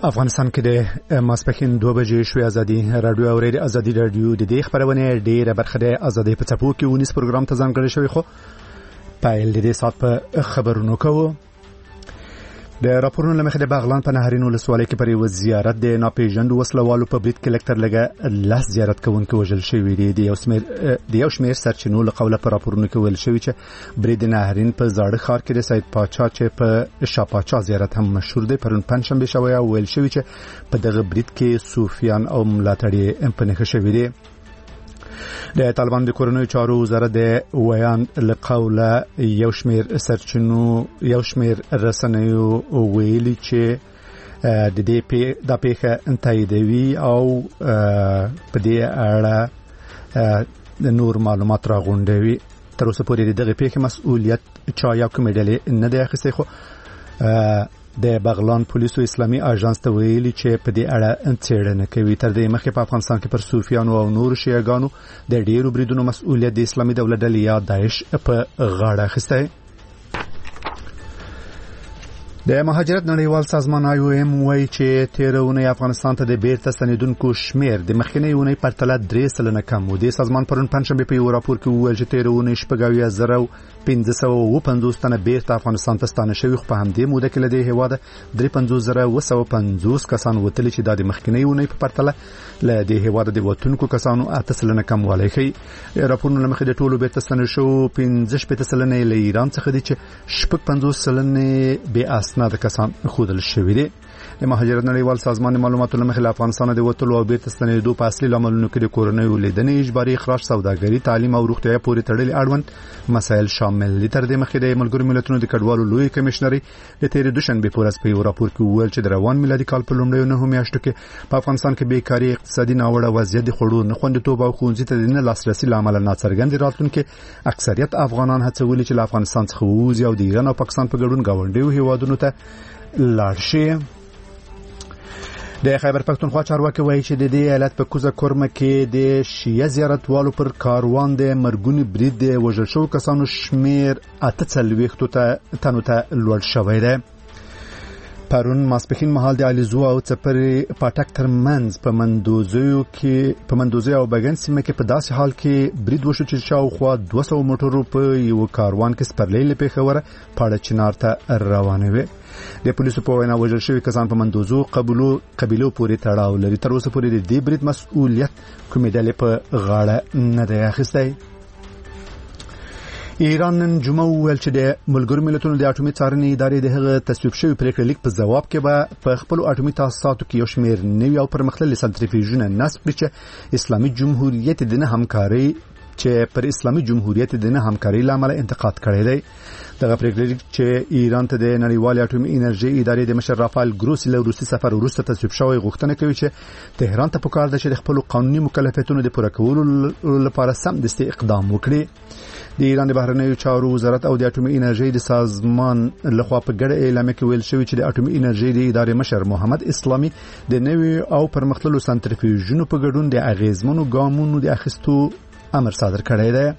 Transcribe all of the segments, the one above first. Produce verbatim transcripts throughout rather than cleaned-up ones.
افغانستان کې د ماسپښین دوه بجې شوې ازادي رادیو او ریډیو ازادي رادیو د دې خبرونه ډېره برخه د ازادي په څپو کې ونیس پروګرام ته ځانګړی شوی خو پایل د دې سات په خبرونو کوو د راپورونو لمخې د بغلان په نهرین ولسوالۍ کې پر یو زیارت د ناپېژاندو وسلوالو په برید کې لکتر لګه لاس زیارت کوونکو وژل شوی دی د یو شمېر د یو شمېر سرچینو له قوله پر راپورونو کې ویل شوی چې برید نهرین په زاړه ښار کې د سید پاچا چې په شاپاچا زیارت هم مشهور دی پرون پنځشنبه شوی او ویل شوی چې په دغه برید کې صوفیان او ملاتړي هم په نښه شوي دي د طالبان د کورنیو چارو وزارت د ویان له قوله یو شمېر سرچینو یو شمېر رسنیو ویلي چې د دې د پیښه تاییدوي او په دې اړه د نور معلومات راغونډوي تر اوسه پورې دغه پیښه مسؤلیت چا یا کومې ډلې نه دی اخیستی خو د بغلان پولیسو اسلامي اژانس ته ویلي چې په دې اړه څېړنه کوي تر دې مخکې په افغانستان کې پر صوفیانو او نور شیعاګانو د ډېرو بریدونو مسؤلیت د اسلامي دولت ډلې یا داعش په غاړه اخیستی د مهاجرت نړیوال سازمان آی او ایم وایي چې تېره اونۍ افغانستان ته د بیرته ستنېدونکو شمېر د مخکینۍ اونۍ په پرتله درې سلنه کم و دې سازمان پرون پنځشنبې په یو راپور کې وویل چې تېره اونۍ شپږ اویا زره پنځه سوه اووه پنځوس تنه بیرته افغانستان ته ستانه شوي خو په همدې موده کې له دې هېواده درې پنځوس زره اوه سوه پنځوس کسان وتلي چې دا د مخکینۍ اونۍ په پرتله له دې هېواده د وتونکو کسانو اته سلنه کموالی ښیي راپورونه له مخې د ټولو بیرته ستانه شوو پنځه شپېته سلنه یې له ایران څخه دي چې شپږ پنځوس سلنه بې اسناده کسان خودل شوی دی د مهاجرت نړیوال سازمان معلوماتو له مخې له افغانستان د وتلو او بیرته ستنېدو په اصلي لاملونو کې د کورنیو لیدنې اجباري اخراج سوداګري تعلیم او روغتیا پورې تړلي اړوند مسایل شامل دي تر دې مخکې د ملګرو ملتونو د کډوالو لوی کمشنري د تېرې دوشنبې په ورځ په یو راپور کې وویل چې د روان میلادي کال په لومړیو نهو میاشتو کې په افغانستان کې بیکاري اقتصادي ناوړه وضعیت د خوړو نه خوندیتوب او ښوونځي ته د نه لاسرسي له امله ناڅرګندې راتلونکي اکثریت افغانان هڅولي چې له افغانستان څخه ووځي او د ایران او پاکستان په ګډون ګاونډیو هیوادونو ته لاړ شي د خیبر پښتونخوا چارواکي وایي چې د دې ایالت په کوزه کورمه کې د شیعه زیارتوالو پر کاروان د مرګونی برید د وژل شوو کسانو شمیر اته څلوېښتو ته تنو ته لوړ شوی دی پرون ماسپښین مهال د علیزو او څپرې پاټک ترمنځ په مندوزیو کې په مندوزي او بګن سیمه کې په داسې حال کې برید وشو چې شاوخوا دوه سوه موټرو په یو کاروان کې سپرلۍ له پیښوره پاړه چنار ته روانې وې د پولیسو په وینا وژل شوي کسان په مندوزو قبیلو قبیلو پورې تړاو لري تر اوسه پورې د دې برید مسؤلیت کومې ډلې په غاړه نه دی اخیستی ایران نن جمعه وویل چې د ملګرو ملتونو د اټومي څارنې ادارې د هغه تصویب شوی پریکړه لیک په جواب کې به په خپل اټومي تاسیساتو کې یو شمېر نوي او پرمختللي سنټریفیوژونه نصب کړي چې اسلامي جمهوریت د نه همکاري چې پر اسلامي جمهوریت د نه همکاري لامل انتقاد کړی دی دغه پریکړه لیک چې ایران ته د نړیوال اټومي انرژي ادارې د مشر رافایل ګروسی له روسي سفر وروسته تصویب شوی غوښتنه کوي چې تهران ته پکار ده چې د خپل قانوني مکلفیتونو د پوره کولو لپاره سمدستي اقدام وکړي د ایران د بهرنیو چارو وزارت او د اټومي انرژي د سازمان لخوا په ګډه اعلامیه کې ویل شوی چې د اټومي انرژي د ادارې مشر محمد اسلامي د نوي او پرمختللو سنټریفیوژونو په ګډون د اغیزمنو ګامونو د اخیستو امر صادر کړی دی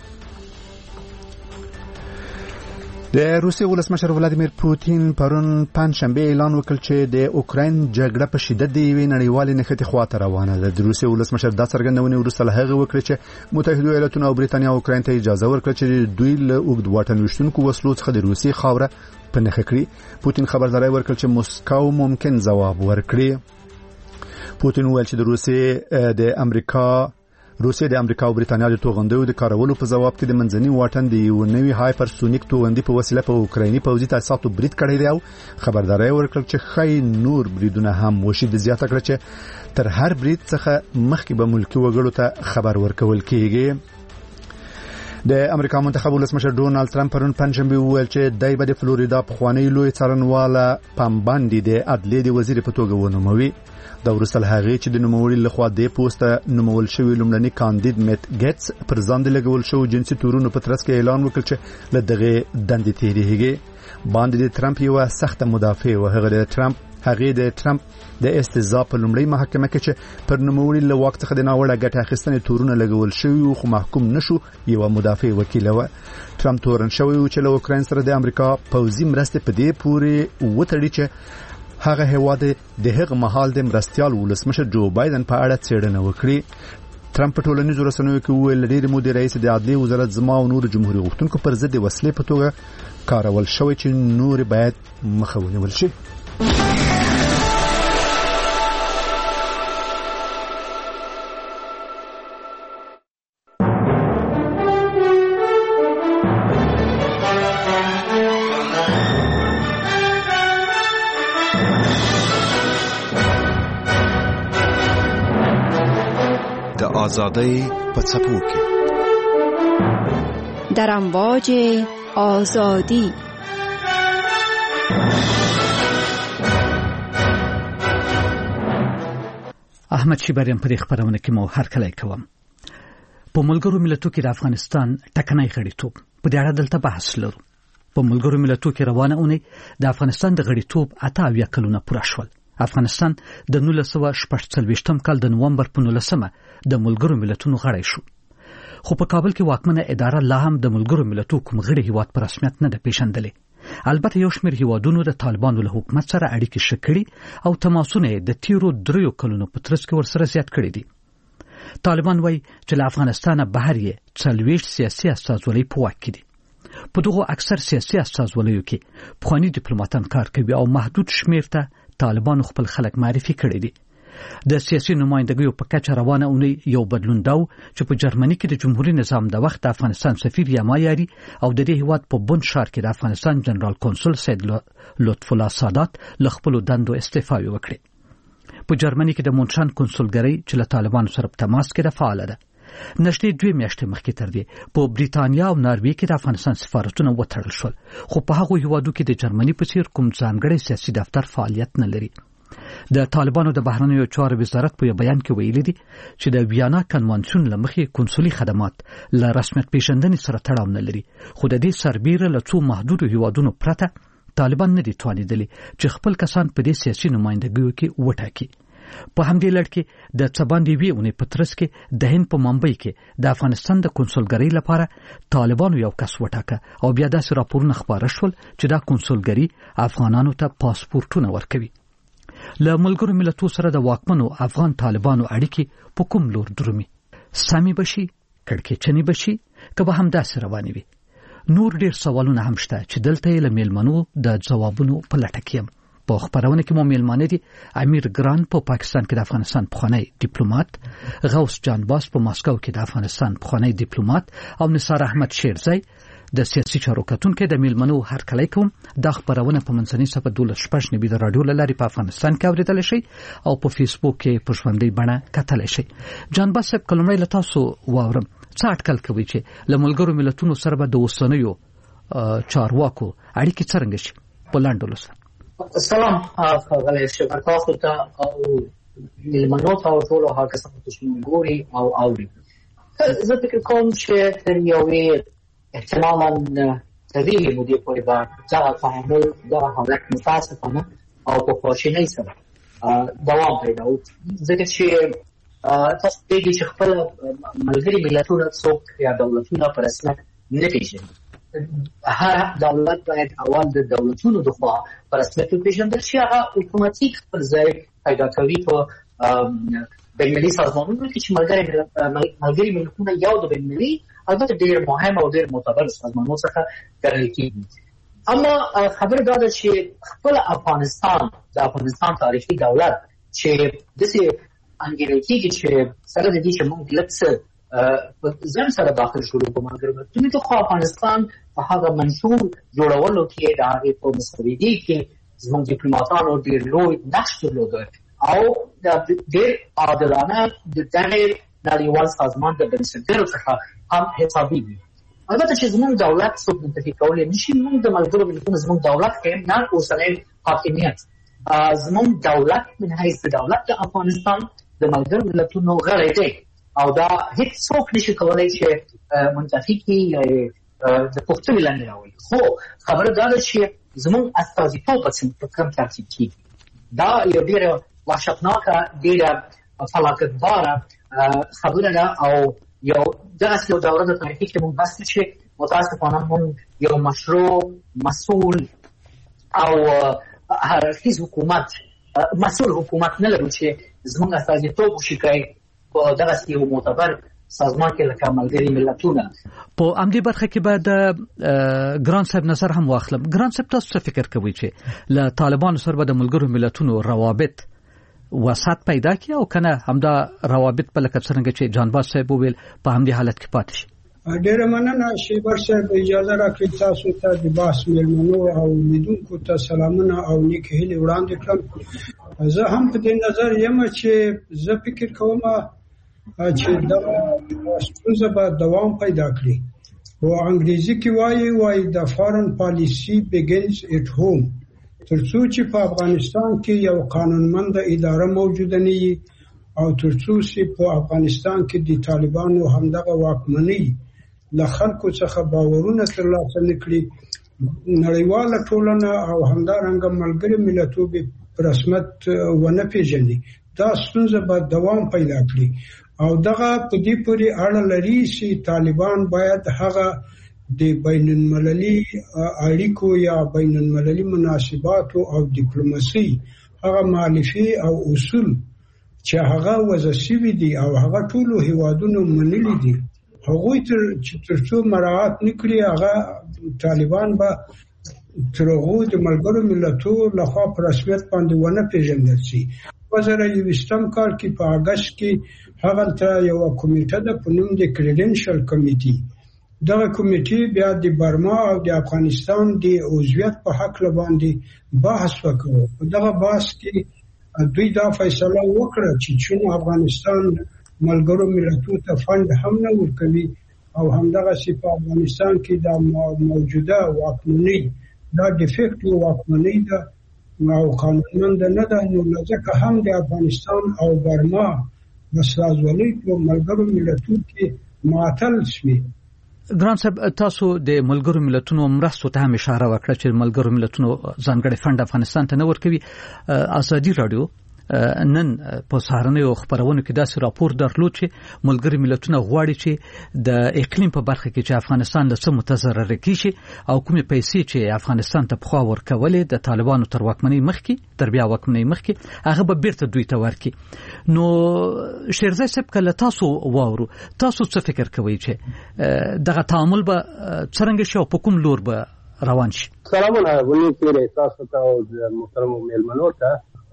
د روسیې ولسمشر ولادیمیر پوتین پرون پنځشنبه اعلان وکړ چې د اوکراین جګړه په شدت د یوې نړیوالې نښتې خواته روانه ده د روسیې ولسمشر دا څرګندونه وروسته له هغه وکړه چې متحده ایالاتونو او بریتانیا اوکراین ته اجازه ورکړه چې دوی له اوږد واټن ویشتونکو وسلو څخه د روسیې خاوره په نښه کړي پوتین خبرداری ورکړ چې موسکو ممکن ځواب ورکړي پوتین وویل چې د روسیې د امریکا روسیه د امریکا او بریتانیا د توغندیو د کارولو په جواب کې د منځني واټن د یو نوي هایپرسونیک توغندي په وسیله په اوکرایني پوځي تاسیساتو برید کړی دی او خبرداری ورکړ چې خی نور بریدونه هم وشي د زیاته کړ چې تر هر برید څخه مخکې به ملکي وګړو ته خبر ورکول کیږي د امریکا منتخب ولسمشر ډونالد ترامپ پرون پنځشنبه وویل چې دای به د فلوریدا پخوانی لوی څارنواله پامباندي د عدلیې د وزیر په توګه ونوموي دا ورسره هغه چې د نوموړي لخوا د پوسټه نومول شوی لومړنی کاندید میت ګیټس پر ځان د لګول شو جنسي تورونو په ترڅ کې اعلان وکړ چې له دغه دندې تیریږي باندې د ترامپ یو سخت مدافع او هغه د ترامپ هغه د ترامپ د استهزاء په لومړی محکمه کې چې پر نوموړي له وخت څخه د ناوړه ګټه اخیستنې تورونه لګول شوی خو محکوم نشو یو مدافع وکیل و ترامپ تورن شوی چې له اوکراین سره د امریکا پوځي مرستې په دې پورې وتړي چې هغه هیواد د هغه مهال د مرستيال ولسمشر جو بایدن په اړه څېړنه وکړي. ترامپ په ټولنیزو رسنیو کې وویل ډېر مودې رئیس د عدلي وزارت زما او نور جمهوریت غوښتونکو پر ضد وسلې په توګه کارول شوی چې نور باید مخه ونیول شي. آزادی په څپو کې در امواج آزادی. احمد شیبریم په خبرونه کې مو هر کله کوم. په ملګرو ملتونو کې د افغانستان ټکنۍ غړیتوب په دې اړه دلته بحث لرو. په ملګرو ملتونو کې روانه اونۍ د افغانستان د غړیتوب اته اویا کلونه پوره شول. افغانستان د نولس سوه شپږ څلوېښتم کال د نومبر په نولسمه د ملګرو ملتونو غړی شو. خو په کابل کې واکمنه اداره لا هم د ملګرو ملتونو کوم غړي هیواد په رسمیت نه ده پیژندلې. البته یو شمېر هیوادونو د طالبانو له حکومت سره اړیکې ښه کړي او تماسونه د تیرو دریو کلونو په ترڅ کې ورسره زیات کړي دي. طالبان وایي چې له افغانستانه بهر یې څلوېښت سیاسي استازولۍ په واک کې دي. په دغو اکثر سیاسي استازولیو کې پخواني ډیپلوماټان کار کوي او محدود شمېر ته طالبانو خپل خلک معرفي کړي دي. د سیاسي نمائندګیو په کچه روانه اونۍ یو بدلون دا چې په جرمني کې د جمهوریت نظام د وخت د افغانستان سفیر یما یاري او د دې هیواد په بن ښار کې د افغانستان جنرال کنسول سید لطف الله سادات له خپلو دندو استعفا وکړي. په جرمني کې د مونټران کنسولګرۍ چې له طالبانو سره په تماس کې ده فعاله ده. نږدې دوه میاشتې مخکې تر دې په بریتانیا او ناروې کې د افغانستان سفارتونه وتړل شول، خو په هغو هیوادو کې د جرمني په څیر کوم ځانګړی سیاسي دفتر فعالیت نه لري. د طالبانو د بهرنیو چارو وزارت په بیان کې ویلي دي چې د ویانا کنوانسیون له مخې کنسولي خدمات له رسمیت پیژندنې سره تړاو نه لري، خو د دې سربیره له څو محدودو هیوادونو پرته طالبان نه دي توانیدلي چې خپل کسان په دې سیاسي نمائندګیو کې وټاکي. په همدې لړ کې د څباندې وی اونې په ترڅ کې د هند په ممبئی کې د افغانستان د کنسولګرۍ لپاره طالبانو یو کس وټاکه او بیا داسې راپورونه خپاره شول چې دا کنسولګرۍ افغانانو ته پاسپورتونه ورکوي. له ملګرو ملتونو سره د واکمنو افغان طالبانو اړیکې په کوم لور درومي؟ سمې بشي کړکېچنې بشي که به همداسې روانې وي؟ نور ډېر سوالونه هم شته چې دلته یې له میلمنو د ځوابونو په لټه کې یم. په خبرونه کې مو میلمانه دي امیر ګران په پا پاکستان کې د افغانستان پخوانی ډیپلوماټ، غوث جان باس په ماسکو کې د افغانستان پخوانی ډیپلوماټ او نثار احمد شیرزی د سیاسي چارو کتونکو د میلمنو هر کله کوم. دا خبرونه په منځنۍ صفحه دولس شپږ نبی د رادیو لاري په افغانستان کې اوریدل شي او په فیسبوک کې په ژوندۍ بڼه کتل شي. جان باس صاحب کلمې له تاسو واورم څه اټکل کوي چې له ملګرو ملتونو سره به د اوسنیو چارواکو اړیکې څنګه شي په لاندې لوسه؟ سلام غلی شکر تاسو ته او میلمنو ته او ټولو هغه کسانو چې موږ ګوري او اوري. زه فکر کوم چې تر یوې احتمالاً طویلې مودې پورې به دغه تعامل دغه حالت متاسفانه او په خواشینۍ سره دوام پیدا وکړي، ځکه چې تاسو پوهېږئ چې خپل ملګري ملتونه څوک یا دولتونه په رسمیت نه پېژني. هر دولت باید اول د دولتونو د خوا په رسمیت وپېژندل شي، هغه اتوماتیک خپل ځای پیدا کوي په بین‌المللي سازمانونو کې چې ملګري ملتونه یو د بین‌المللي البته ډېر مهم او ډېر معتبر سازمانونو څخه ګڼل کېږي. اما خبره دا ده چې خپل افغانستان د افغانستان تاریخي دولت چې داسې انګېرل کېږي چې سره د دې چې موږ لږ څه ځان سره داخل شولو په ملګرو ملتونو کې، خو افغانستان په هغه منشور جوړولو کې د هغې په مسودې کې زموږ ډیپلوماټانو ډېر لوی نقش درلوده او ډېر عادلانه د دغې نړیوال سازمان د بنسټګرو څخه هم حسابېږي. البته چې زموږ دولت څوک منتفي کولی نه شي. موږ د ملګرو ملتونو زموږ دولت کې نه اوسنی حاکمیت زموږ دولت من حیث دولت د افغانستان د ملګرو ملتونو غړی دی او دا هیڅ څوک نشي کولی چې منتفي کړي یا د پوښتنې لاندې راولي. خو خبره دا ده چې زموږ استازیتوب په کوم ترتیب کېږي. دا یو ډېره وحشتناکه ډېره فلاکتباره خبره ده او یو دغسې یو دوره د تاریخي کې موږ بس چې متاسفانه موږ یو مشروع مسؤل او هررخیز حکومت مسؤل حکومت نه لرو چې زموږ استازیتوب وشي کوي په دغه یو معتبر سازمان کې لکه ملګري ملتونه. په امدی برخه کې بعد ګران صاحب نظر هم واخلم. ګران صاحب تاسو څه فکر کوئ چې له طالبانو سره د ملګرو ملتونو روابط وسات پیدا کی او کنه همدا روابط په لکه څنګه چې جانباز صاحب ویل په همدې حالت کې پاتې شي؟ ډېر مننه شیبر صاحب، اجازه راکړئ تاسو ته د باس مېلمنو او لیدونکو ته سلامونه او نیک هیلې وړاندې کړم. زه هم په دې نظر یم چې زه فکر کوم چې دا ستونزه به دوام پیدا کړي. او انګریزي کې وایي وایي د فارن پالیسی begins at home. ترڅو چې په افغانستان کې یو قانونمند اداره موجود نه وي او ترڅو چې په افغانستان کې د طالبانو همدغه واکمنۍ له خلکو څخه باورونه ترلاسه نکړي، نړیواله ټولنه او همدارنګه ملګري ملتونه په رسمیت ونه پیژني، دا ستونزه به دوام پیدا کړي. او دغه په دې پورې اړه لري چې طالبان باید هغه د بین المللي اړیکو یا بین المللي مناسباتو او ډیپلوماسي هغه مالفي او اصول چې هغه وظیفي دي او هغه ټول هیوادونو منلي دي، هغه تر څو مراعات نکړي هغه طالبان به تر هغه د ملګرو ملتونو لخوا په رسمیت باندې ونه پیژندل شي. په زره یوستم کال کې په اگست کې هغه ته یو کمیټه د پنوم د کریډنشل کمیټي، دغه کمیټي بیا د برما او د افغانستان د عضویت په حق باندې بحث وکړ. په دغه بحث کې دوی دا فیصله وکړه چې چون افغانستان ملګرو ملتونو ته فند هم نه ورکوي او همدغه چې په افغانستان کې د موجوده واکمنۍ دا ډیفیکټیو واکمنۍ ده او قانونمند نه ده، نو ځکه هم د افغانستان او برما مسلازولۍ په ملګرو ملتونو کې معطل شوي. ګران صاحب تاسو د ملګرو ملتونو مرستو ته هم اشاره وکړه چې ملګرو ملتونو ځانګړي فند افغانستان ته نه ورکوي. ازادي رادیو نن په سهارنیو خبرونو کې داسې راپور درلود چې ملګري ملتونه غواړي چې د اقلیم په برخه کې چې افغانستان له څه متضرر کیږي او کومې پیسې چې افغانستان ته پخوا ورکولې د طالبانو تر واکمنۍ مخکې تر بیا واکمنۍ مخکې هغه به بیرته دوی ته ورکړي. نو شیرزای صاحب کله تاسو واورو تاسو څه فکر کوئ چې دغه تعامل به څرنګه شي او په کوم لور به روان شي؟ سلامونه ولې کېږي تاسو ته او محترم مېلمنو ته.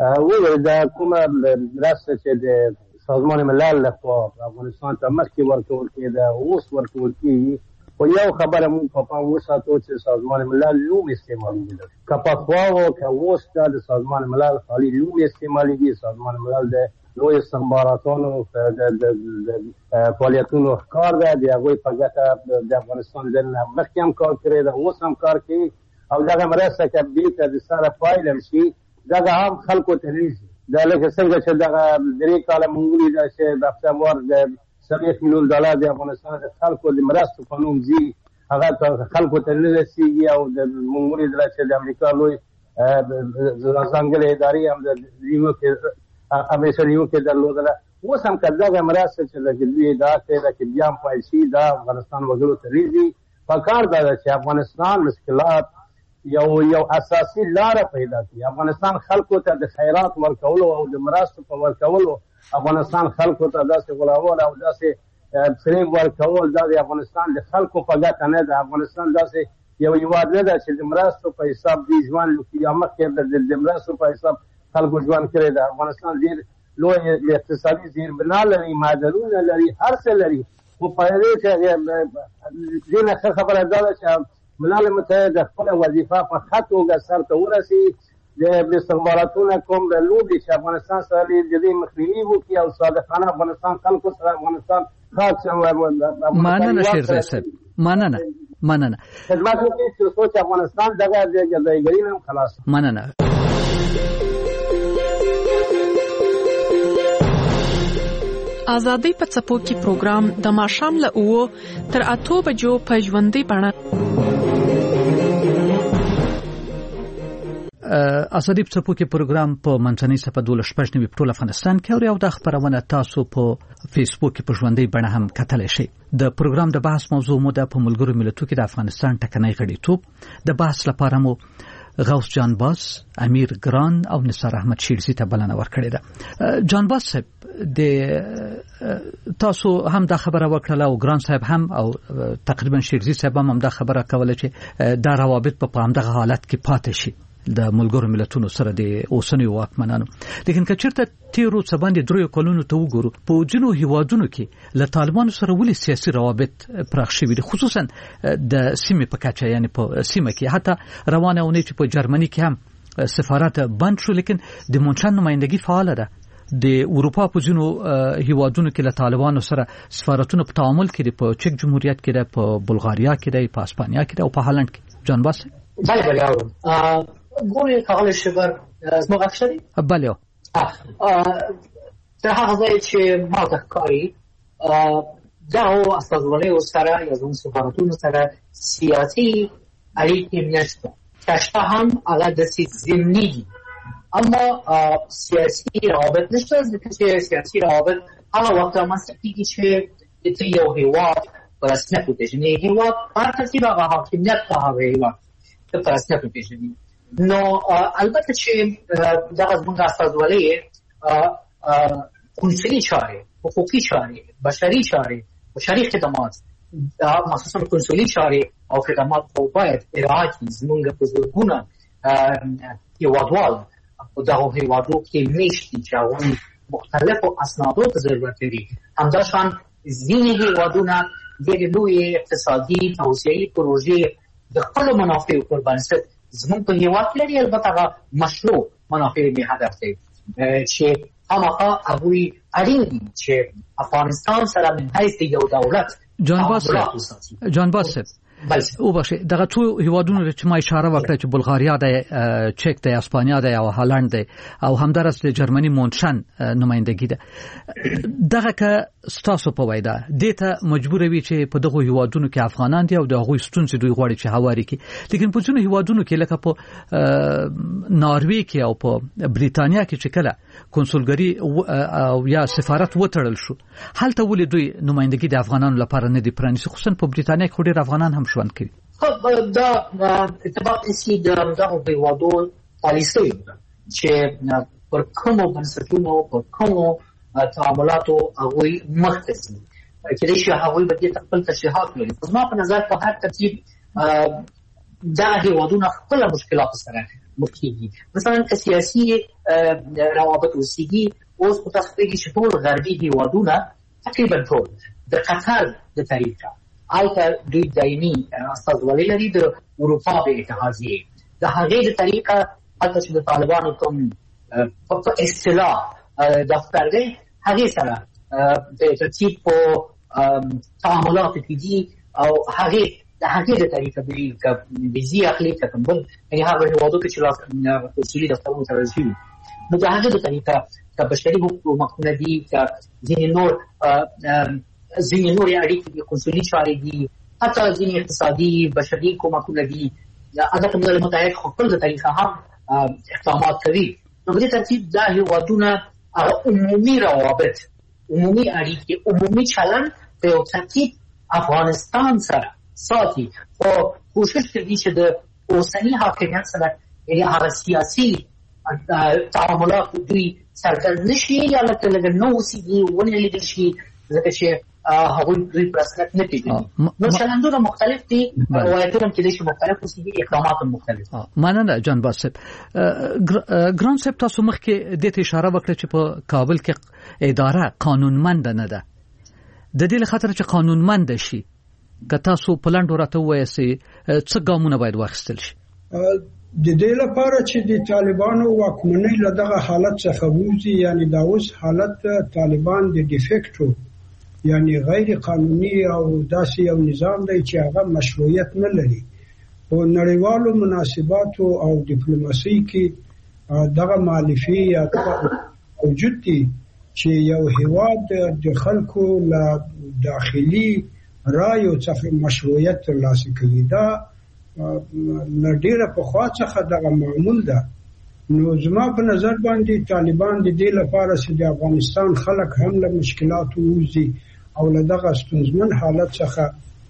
وی دا کومه مرسته چې د سازمان ملل لخوا افغانستان ته مخکې ورکول کېده اوس ورکول کېږي، خو یو خبره مونږ په پام وساتو چې سازمان ملل لوم استعمالوي، که پخوا و که اوس دا د سازمان ملل خالي لوم استعمالېږي. سازمان ملل د لوی استخباراتانو د فعالیتونو ښکار ده، د هغوی په ګټه د افغانستان دننه مخکې هم کار کړی ده، اوس هم کار کوي او دغه مرسته که بیرته د سره پایله شي دغه هم خلکو ته رسي. دا لکه څنګه چې دغه درې کاله مونږ ولیده چې د سپتمبر د څلوېښت میلیون ډالر د افغانستان د خلکو د مرستو په نوم ځي، هغه خلکو ته نه رسېږي او مونږ ولیدله چې د امریکا لوی ځانګړې ادارې هم د ریمو کې همیشه ریمو کې درلودله. اوس هم که دغه مرسته چې د دوی ادعا کړې ده چې بیا هم پیل شي دا افغانستان وګړو ته رسي. پکار دا ده چې افغانستان مشکلات یو یو اساسي لار پیدا کړي. افغانستان خلکو ته د خیرات ورکولو او د مرستو په ورکولو افغانستان خلکو ته داسې غلاول او داسې فریب ورکول دا د افغانستان د خلکو په ګټه نه ده. افغانستان داسې یو هیواد نه ده چې د مرستو په حساب دی ژوند وکړي یا مخکې د مرستو په حساب خلکو ژوند کړی ده. افغانستان ډېر لوی اقتصادي زیربنا لري، معدنونه لري، هر څه لري، خو په دې کې ځینې ښه خبره دا ده چې ملل متحد خپل وظیفه په ښه توګه سرته ورسي، د استخباراتونو کوم لوبې چې افغانستان سره د دې مخنیوي وکړي او صادقانه افغانستان خلکو سره افغانستان خاص مننه شیرزای صاحب مننه مننه خدمت وکړي چې سوچ افغانستان دغه د جزایګری هم خلاص. مننه. آزادۍ په څپو کې پروګرام د ماښام له اوو تر اتو بجو په ژوندۍ بڼه. آزادۍ په څپو کې پروګرام په منځنۍ صفحه دولس شپږ نوي په ټول افغانستان کې او د خبرونه تاسو په فیسبوک کې په ژوندۍ بڼه هم کتلی شئ. د پروګرام د بحث موضوع مو د په ملګرو ملتونو کې د افغانستان ټکنۍ غړیتوب. د بحث لپاره مو غوث جان باس، امیر ګران او نثار احمد شیرزي ته بلنه ورکړې ده. جان باس صاحب د تاسو هم دا خبره وکړه او ګران صاحب هم او تقریبا شیرزي صاحب هم دا خبره کوله چې دا روابط په همدغه حالت کې پاتې شي د ملګرو ملتونو سره د اوسنیو واکمنانو. لیکن که چېرته تیرو څه باندې دریو کلونو ته وګورو په ځینو هیوادونو کې له طالبانو سره ولې سیاسي روابط پراخ شوي دي، خصوصا د سیمې په کچه، یعنی په سیمه کې. حتی روانه اونۍ چې په جرمني کې هم سفارت بند شو، لیکن د مونشن نمایندګي فعاله ده. د اروپا په ځینو هیوادونو کې له طالبانو سره سفارتونه په تعامل کې دي، په چک جمهوریت کې ده، په بلغاریا کې ده، په اسپانیا کې ده او په هالند کې. جان باس بله بله اورم ګورې کاغل شبر زما غږ شدی؟ بله. تر هغه ځای چې ما ته ښکاري دغو استازوریو سره یا زموږ سفارتونو سره سیاسي اړیکې نشته، که شته هم هغه داسې ضمني دي، اما سیاسي روابط نشته. ځکه چې سیاسي روابط هغه وخت رامنځته کېږي چې ته یو هېواد په رسمیت وپېژنې، هېواد په هر ترتیب هغه حاکمیت ته هغه هېواد ته په رسمیت وپېژنې. نو البته چې دغه زموږ استازولۍ کنسولي چارې، حقوقي چارې، بشري چارې، بشري خدمات، مخصوصا کنسولي چارې او خدمات خو باید ارائه کړي. زموږ په زرګونه هېوادوال په دغو هېوادو کې میشت دي چې هغوی مختلفو اسنادو ته ضرورت لري. همداشان ځینې هېوادونه ډېرې لویې اقتصادي توسعه‌يي پروژې د خپلو منافعو پر بنسټ زموږ په هېواد کې لري، البته هغه مشروع منافع یې هدف دی چې خامخا هغوی اړین دي چې افغانستان سره من حیث یو دولت. جان باس جان باس او باشه دغه ټول هیوادونو چې ما اشاره وکړه چې بلغاریا ده، چک ده، اسپانیا ده او هالند ده او همدارس د جرمني مونشن نمائندګي ده. دغه که ستاسو په وایده دته مجبور وي چې په دغه هیوادونو کې افغانان دي او دغه ستونزې دوی غواړي چې هواري کې. لیکن په ځینو هیوادونو کې لکه په ناروې کې او په بریتانیا کې چې کله کنسولګری او یا سفارت وټړل شو، هلته ولې دوی نمائندګي د افغانانو لپاره نه دی پرانیستي، خصوصا په بریتانیا کې ډېر افغانان هم ژوند کوي. دا اتفاق نسي د دغو هېوادو پالیسۍ ده چې پر کومو بنسټونو، پر کومو تعاملاتو هغوی مخته ځي، کېدای شي هغوی به دې ته خپل تشریحات لري. زما په نظر په هر ترتیب دغه هېوادونه خپله مشکلاتو سره مخ کېږي. مثلا که سیاسي روابط اوسېږي، اوس خو تاسو پوهېږئ چې ټول غربي هېوادونه تقریبا ټول د قطر د طریقه هلته دوی دایمي استازولۍ لري د اروپا د اتحادیې، د هغې د طریقه هلته چې د طالبانو کوم په اصطلاح دفتر دی، هغې سره د ترتیب په تعاملاتو کې دي او هغې د هغې د طریقه دوی که ویزې اخلي که کوم بل، یعنې هغه هېوادو کې چې کنسولي دفترونه تړل شوي، نو د هغې د طریقه که بشري حقوقونه دي، که ځینې نور ځینې نورې اړیکې دي، کنسولي چارې دي، حتی ځینې اقتصادي بشري کومکونه دي. البته ملل متحد خو خپل د طریقه هم اقدامات کوي. نو په دې ترتیب دا هېوادونه عمومي روابط، عمومي اړیکې، عمومي چلند په یو ترتیب افغانستان سره ساتي، خو کوشش کوي چې د اوسني حاکمیت سره یعنې هغه سیاسي تعاملات دوی څرګند نه شي یا لکه لږ نه اوسېږي، ونه لیدل شي، ځکه چې هغوی دوی په رسمیت نه پېژني. نو چلندونه مختلف دي، روایتونه هم کېدای شي مختلف اوسېږي، اقدامات هم مختلف. مننه جان باس صاحب. ګران صاحب تاسو مخکې دې ته اشاره وکړه چې په کابل کې اداره قانونمند نه ده. د دې لخاطر چې قانونمند شي، که تاسو په لنډو راته ووایئ څه ګامونه باید واخیستل شي؟ د دې لپاره چې د طالبانو واکمنۍ له دغه حالت څخه ووځي، یعنی دا اوس حالت طالبان د ډیفیکټو یعنی غیر قانوني او داسې یو نظام دی چې هغه مشروعیت نه لري. په نړیوالو مناسباتو او ډیپلوماسۍ کې دغه مالفي یا دغه موجود دي چې یو هېواد د خلکو له داخلي رایو څخه مشروعیت ترلاسه کوي. دا له ډېره پخوا څخه دغه معمول ده. نو زما په نظر باندې طالبان د دې لپاره چې د افغانستان خلک هم له مشکلاتو ووځي او له دغه ستونزمن حالت څخه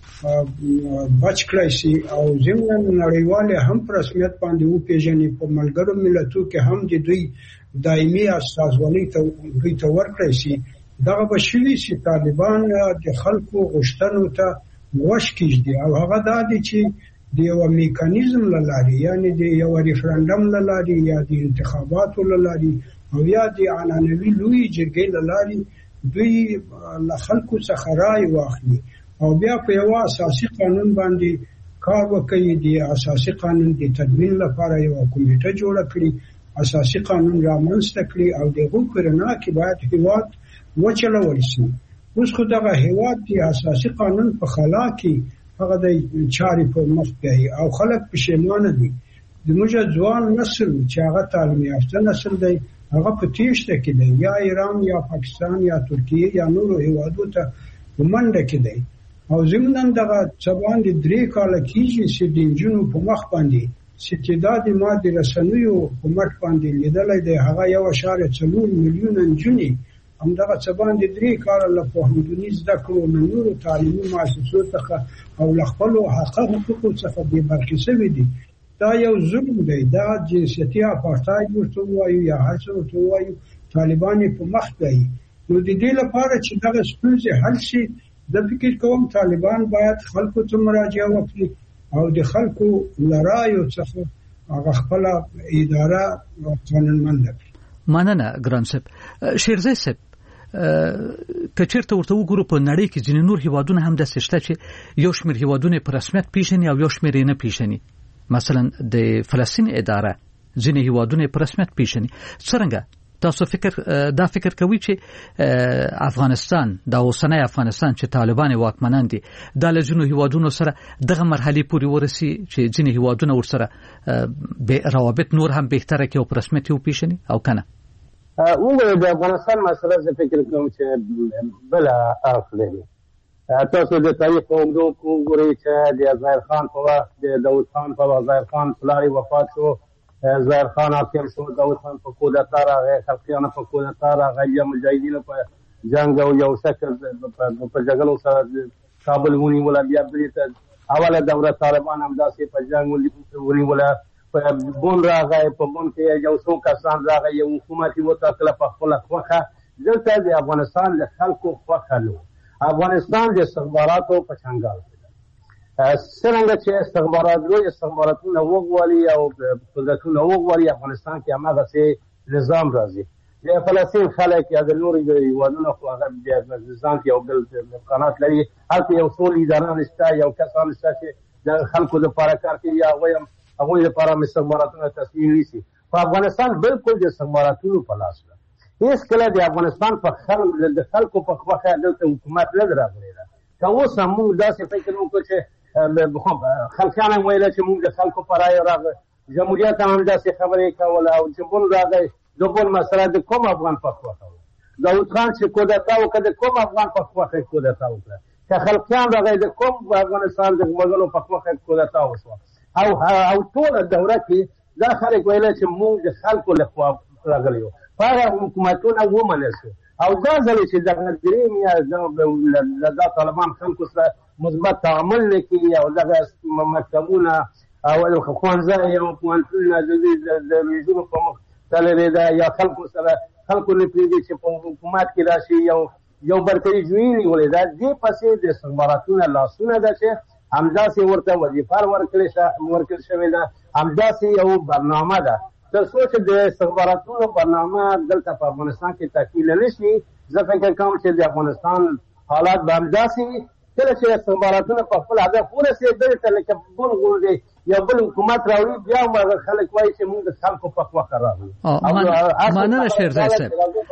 بچ کړی شي او ضمن نړیوال هم په رسمیت باندې و پیژني. په ملګرو ملتونو کې هم د دوی دایمي استازولۍ ته دوی ته ورکړی شي. دغه به شوي چې طالبان د خلکو غوښتنو ته غوږ کېږدي او هغه دا دی چې د یو میکانیزم له لارې یعنی د یو ریفرنډم له لارې یا د انتخاباتو له لارې او یا د عنعنوي لویې جرګې له لارې دوی له خلکو څخه رای واخلي او بیا په یو اساسي قانون باندې کار وکړي. د اساسي قانون د تدوین لپاره یو کمیټه جوړه کړي، اساسي قانون رامنځته کړي او دغه پرنا کې باید هیواد وچلول شي. اوس خو دغه هیواد د اساسي قانون په خلا کې هغه د چاري په مخ دی او خلک پښیمانه دي. د موږ ځوان نسل چې هغه تعلیم یافته نسل دی هغه په تیښته کې دی، یا ایران یا پاکستان یا ترکیه یا نورو هیوادو ته ومنډه کې دی. او زمونږ دغه څبان د درې کاله کېږي چې د نجونو په مخ باندې استعداد ما د رسنیو په مټ باندې لیدلای دی هغه یو اشاریه څلور میلیون نجونې همدغه څبان د درې کاله له پوهنتوني زده کړو نورو تعلیمي مؤسسو څخه او له خپلو حقوقو څخه بې برخې شوي دي. دا یو ظلم دی، دا جنسیتي اپارټاید ورته وایو یا هر څه ورته وایو، طالبان په مخ دی. نو د دې لپاره چې دغه ستونزې حل شي د فکر کوم طالبان باید خلکو ته مراجعه وکړي او د خلکو لرایو څخه هغه خپل اداره قانونمند کړي. مننه ګران صاحب. شیرزی صاحب کچیرته ورته وګورو په نړۍ کې ځینې نور هیوادونه هم داسې شته چې یو شمېر هیوادونه په رسمیت پیژني او یو شمېر یې نه پیژني. مثلا د فلسطین اداره ځینې هیوادونه په رسمیت پیژني. څرنګه تاسو فکر دا فکر کوي چې افغانستان دا اوسنی افغانستان چې طالبان واکمنان دي د لږونو هیوادونو سره دغه مرحله پورې ورسي چې ځینې هیوادونه ورسره به روابط نور هم بهتره کې او په رسمیت یو پیژني او کنه؟ وګورئ د افغانستان مسله زه فکر کوم چې بل اړخ لري. تاسو د تاریخ په اوږدو کې وګورئ چې د ظاهر خان په وخت د داود خان په وخت ظاهر خان پلار وفات شو، ظاهر خان حاکم شو، داود خان په کودتا راغی، خلقیانو په کودتا راغی، یا مجاهدینو په جنگ او یو شکل په جګړو سره کابل ونیوله. بیا بیرته اوله دوره طالبان هم داسې په جنګ ونیوله. په بون راغی، په بون کې یو څو کسان راغی، یو حکومت یې وټاکله په خپله خوښه. دلته د افغانستان د خلکو خوښه نه وه. افغانستان د استخباراتو په چنګال کې ده. څرنګه چې استخبارات لوی استخباراتونه وغواړي او قدرتونه وغواړي افغانستان کې هماغسې نظام راځي. د فلسطین خلک یا د نورو هیوادونو خو هغه بیا نظام کې یو بل امکانات لري. هلته یو څو لیډران شته، یو کسان شته چې د خلکو لپاره کار کوي یا هغوی هم هغوی لپاره استخباراتونه تصمیم نیسي. په افغانستان بالکل د استخباراتونو په لاس ده. هیڅ کله د افغانستان په د خلکو په خوښه دلته حکومت نه ده راغلی ده. که اوس هم موږ داسې فکر وکړو چې خلقیان هم ویله چې موږ د خلکو په رایو راغی، جمهوریت هم داسې خبرې کوله او چې بون راغی د بون مسله د کوم افغان په خوښه وه. داود خان چې کودتا وکړه د کوم افغان په خوښه یې کودتا وکړه. که خلقیان راغی د کوم افغانستان د وګړو په خوښه یې کودتا وشوه. او او ټوله دوره کې دا خلک ویله چې موږ د خلکو له خوا راغلي یو. هغه حکومتونه ومنل شو او دا ځل چې دغه درې میاشتې دا طالبان خلکو سره مثبت تعامل نه کوي او دغه مکتبونه او ښوونځي او پوهنتونونه د نجونو په مخ تللې ده یا خلکو سره خلکو نه پرېږدي چې په حکومت کې راشي یو یو برتري جوړي نیولې ده. دې پسې د استخباراتونه لاسونه ده چې همداسې ورته وظیفه ورکړل شوې ده، همداسې یو برنامه ده. تر څو چې د استخباراتونو برنامه دلته په افغانستان کې تکمیل نه شي، زه فکر کوم چې د افغانستان حالات به همداسې وي. کله چې استخباراتونه په خپل هدف ورسېدل ته لکه بل غوندې یو بل حکومت راوړي، بیا هم هغه خلک وایي چې موږ د خلکو په خوښه راغلو. مننه شیرزی صاحب.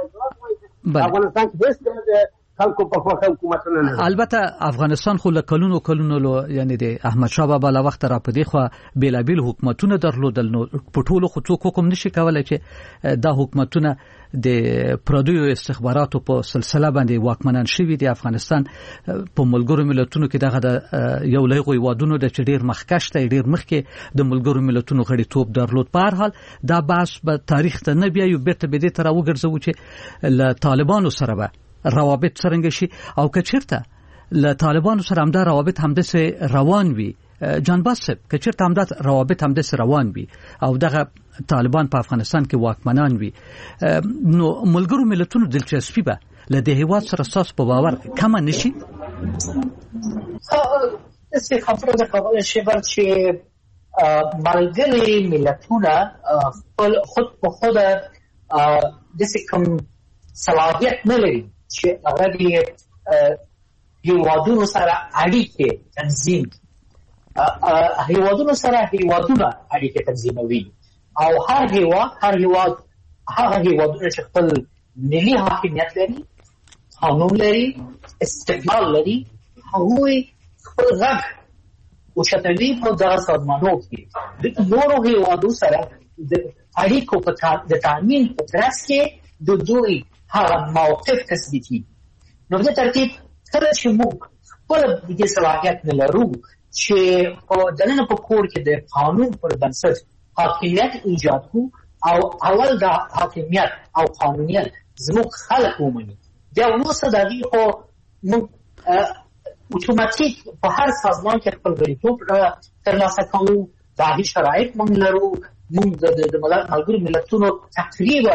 افغانستان کې هېڅ ډول خلکو په خوښه حکومتونه نه. البته افغانستان خو له کلونو کلونو لو یعنی د احمد شاه بابا له وخت را پدې خو بیلابیل حکومتونه درلودل. نو په ټولو خو څوک حکم نشي کولای چې دا حکومتونه د پردیو استخباراتو په سلسله باندې واکمنان شوي دي. افغانستان په ملګرو ملتونو کې دغه د یو لوی هیوادونو د ډېر مخکښ دی، ډېر مخکې د ملګرو ملتونو غړیتوب درلود. په هر حال دا بحث به تاریخ ته نه بیایو، بیرته به دې ته راوګرځو چې له طالبانو سره به روابط څرنګه شي او که چیرته له طالبانو سره همدا روابط همداسې روان وي جان باسب که چېرته همدا روابط همداسې روان وي او دغه طالبان په افغانستان کې واکمنان وي نو ملګرو ملتونو دلچسپي به له دې هېواد سره ستاسو په باور کمه نه شي؟ داسې خبره ده کولی شي بل چې ملګري ملتونه خپل خود په خوده داسې کوم صلاحیت نه لري چې هغه د هېوادونو سره اړیکې تنظیم هېوادونو سره هېوادونه اړیکې تنظیموي او هر هېواد هر هېواد هغه هېوادونه چې خپل ملي حاکمیت لري قانون لري استقلال لري هغوی خپل غږ اوچتوي په دغه سازمانونو کې د نورو هېوادو سره د اړیکو د تامین په ترڅ کې د دوی هغه موقف تثبیتي. نو په دې ترتیب کله چې موږ خپل دې صلاحیت نه لرو چې دننه په کور کې د قانون پر بنسټ حاکمیت ایجاد کړو او اول دا حاکمیت او قانونیت زموږ خلک ومني بیا وروسته د هغې خو موږ اتوماتیک په هر سازمان کې خپل غړیتوب ترلاسه کوو د هغې شرایط موږ لرو. موږ د ملګرو ملتونو تقریبا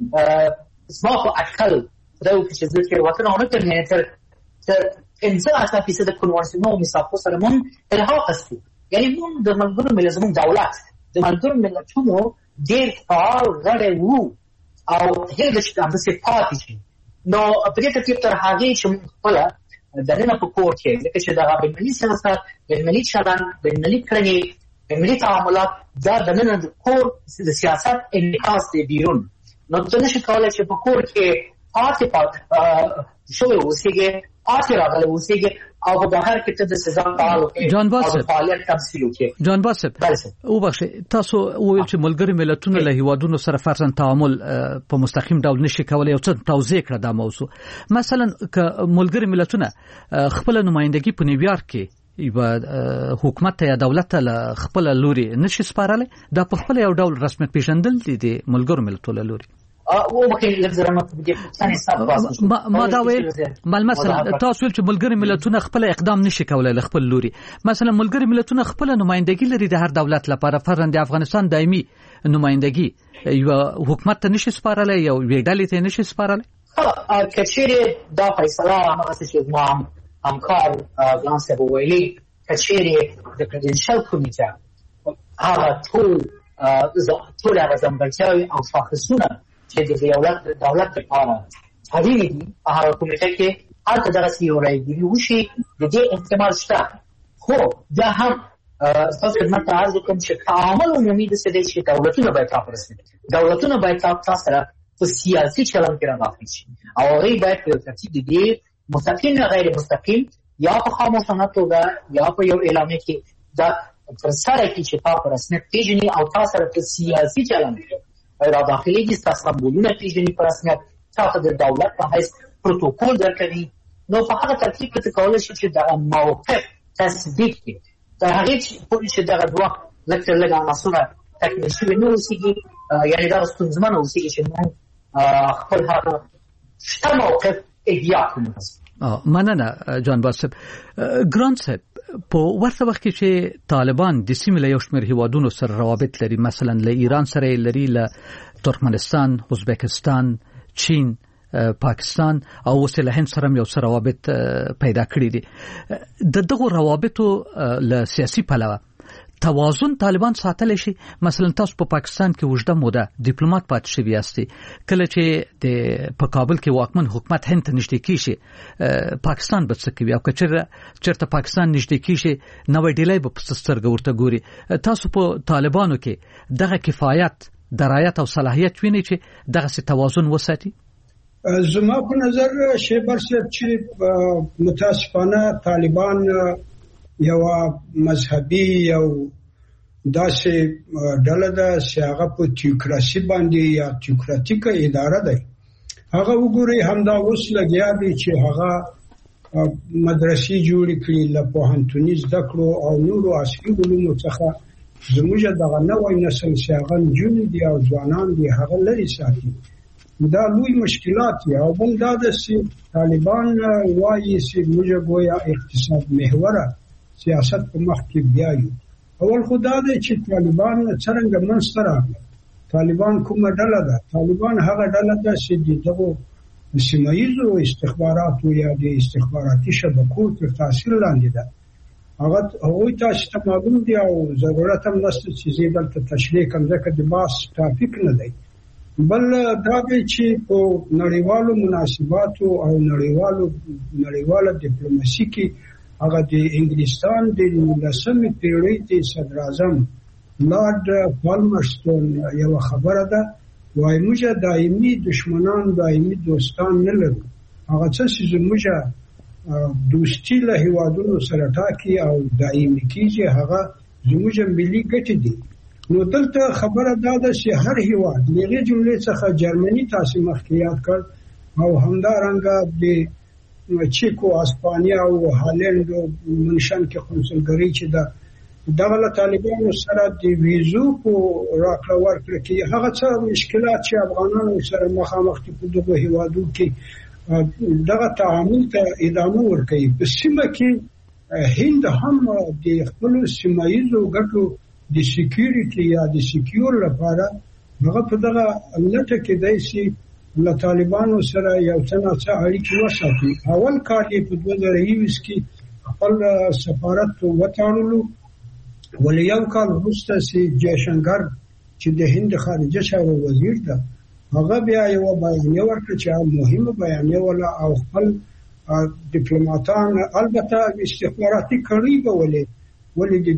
زما په اټکل خدای وکړي چې زه تېروتنه ونه کړم یعنې تر تر پنځه اتیا فیصده کنوانسیونونو میثاقو سره موږ الحاق هستو. یعنې موږ د ملګرو ملت زموږ دولت د ملګرو ملتونو ډېر فعال غړی وو او هیله ده چې همداسې پاتې شي. نو په دې ترتیب تر هغې چې موږ خپله دننه په کور کې لکه چې دغه بینالمللي سیاست بینالمللي چلند بینالمللي کړنې بینالمللي تعاملات دا دننه د کور د سیاست انعکاس دی بیرون. نو ته نشي کولی چې په کور کې پاتې پاتې شوی اوسېږې پاتې راغلی اوسېږې او په بهر کې ته د سزا فعال وکړې او فعالیت تمثیل وکړې. جان باسب وبخښئ تاسو وویل چې ملګري ملتونه له هېوادونو سره فرضاً تعامل په مستقیم ډول نشي کولی. یو څه توضیح کړه دا موضوع. مثلا که ملګري ملتونه خپله نمایندګي په نیویارک کې یوه حکومت ته یا دولت ته له خپله لوري نشي سپارلی دا په خپله یو ډول رسمیت پېژندل دي د ملګرو ملتونو له لوري. ما دا ویل مثلا تاسو ویل چې ملګري ملتونه خپل اقدام نشي کولای له خپل لوري. مثلا ملګري ملتونه خپل نمائندګي لري د هر دولت لپاره. فرضاً د افغانستان دایمي نمائندګي یو حکومت ته نشي سپارلی یو یوې ډلې ته نشي سپارلی. که چیرې دا فیصله همغسې چې زما همکار ګران صاحب وویلي که چیرې د پرزیدنشل کمیټه هغه ټول ټول هغه ځانګړتیاوې او شاخصونه چې د دولت دولت لپاره اړینې دي په هغه کمیټه کې هلته دغسې یو رایګیري وشي د دې احتمال شته. خو بیا هم ستاسو خدمت ته عرض وکړم چې تعامل عمومي داسې دی چې دولتونه باید تا په رسمي دولتونه باید تا سره په سیاسي چلند کې راداخل شي او هغوی باید په یو ترتیب د دې مستقیم یا غیر مستقیم یا په خاموشانه توګه یا په یو اعلامیه کې دا ترسره کړي چې تا په رسمیت پېژني او تا سره په سیاسي چلند کې را داخليږي ستا سمبولونه پېژني په رسمیت تا ته د دولت په حیث پروتوکول درکوي. نو په هغه ترتیب کې ته کولی شي چې دغه موقف تثبیت کړي تر هغې پورې چې دغه دوه لږ تر لږ عناصره تکمیل شوي نه اوسېږي یعنې دغه ستونزمنه اوسېږي چې موږ خپل هغه شته موقف احیا کړو. مننه جان باسب. ګران صاحب په ورته وخت کې چې طالبان د سیمې له یو شمېر هېوادونو سره روابط لري مثلا له ایران سره یې لري له ترکمنستان ازبکستان چین پاکستان او اوس له هند سره هم یو څه روابط پیدا کړي دي. د دغو روابطو له سیاسي پلوه توازن طالبان ساتلی شي. مثلا تاسو په پا پاکستان کې اوږده موده ډیپلوماټ پاتې شوي یاستئ. کله چې د په کابل کې واکمن حکومت هند ته نږدې کېږي پاکستان به څه کوي او که چېرته پاکستان نږدې کېږي نوی ډیلی به په څه سترګه ورته ګوري. تاسو په طالبانو کې دغه کفایت درایت او صلاحیت وینئ چې دغسې توازن وساتي؟ زما په نظر شیبر صاحب چې متاسفانه طالبان یو مذهبي یو داسې ډله ده چې هغه په تیوکراسي باندې یا تیوکراتیکه اداره ده. هغه وګورئ همدا اوس لګیا دي چې هغه مدرسې جوړې کړي له پوهنتوني زده کړو او نورو عصري علومو څخه زموږ دغه نوی نسل چې هغه نجونې دي او ځوانان دي هغه لرې ساتي. دا لوی مشکلات دي. او بل دا د طالبان وایي چې موږ ګویا اقتصاد محوره سیاست په مخ کې بیایو. اول خدا دې چې طالبان څنګه منځته راغلي. طالبان کومه ډله ده؟ طالبان هغه ډله ده چې دغه سیمه ییزو استخباراتو یا د استخباراتي شبکو تر تاثیر لاندې ده. هغه هغوی تاسو ته معلوم دي او ضرورت هم نشته چې زه دلته تشریح کوم ځکه د باس ټاپک نه دی. بل دا دی چې په نړیوالو مناسباتو او نړیوالو نړیواله ډیپلوماسي کې هغه د انګلستان د لسمې پیړۍ د صدر اعظم لارډ پالمرستون یو خبره ده، وایي موږ دایمي دشمنان دایمي دوستان نه لرو. هغه څه چې زموږ دوستي له هیوادونو سره ټاکي او دایمي کیږي هغه زموږ ملي ګټې دي. نو دلته خبره دا ده چې هر هیواد دغه جملې څخه جرمني تاسو مخکې یاد کړ او همدارنګه د چیکو اسپانیا او هالند او منشن کې قونسلګری چې دا دغه طالبانو سره د ویزو په راکړه ورکړه کې هغه څه مشکلات چې افغانانو سره مخامخ دي په دغه هیوادو کې دغه تعامل ته ادامه ورکوي. په سیمه کې هند هم د خپل سیمه ییزو ګټو د سکیورټي یا د سکیور لپاره هغه په دغه لټه کې دی چې له طالبانو سره یو څه نه څه اړیکې وساتي. اول کار یې په دوه زره یوولس کې خپل سفارت وتړلو، ولې یو کال وروسته چې جیشنګر چې د هند خارجه چارو وزیر ده هغه بیا یو بیانیه ورکړه چې مهمه بیانیه ولا او خپل ډیپلوماټان البته استخباراتي کړي به ولې ولې د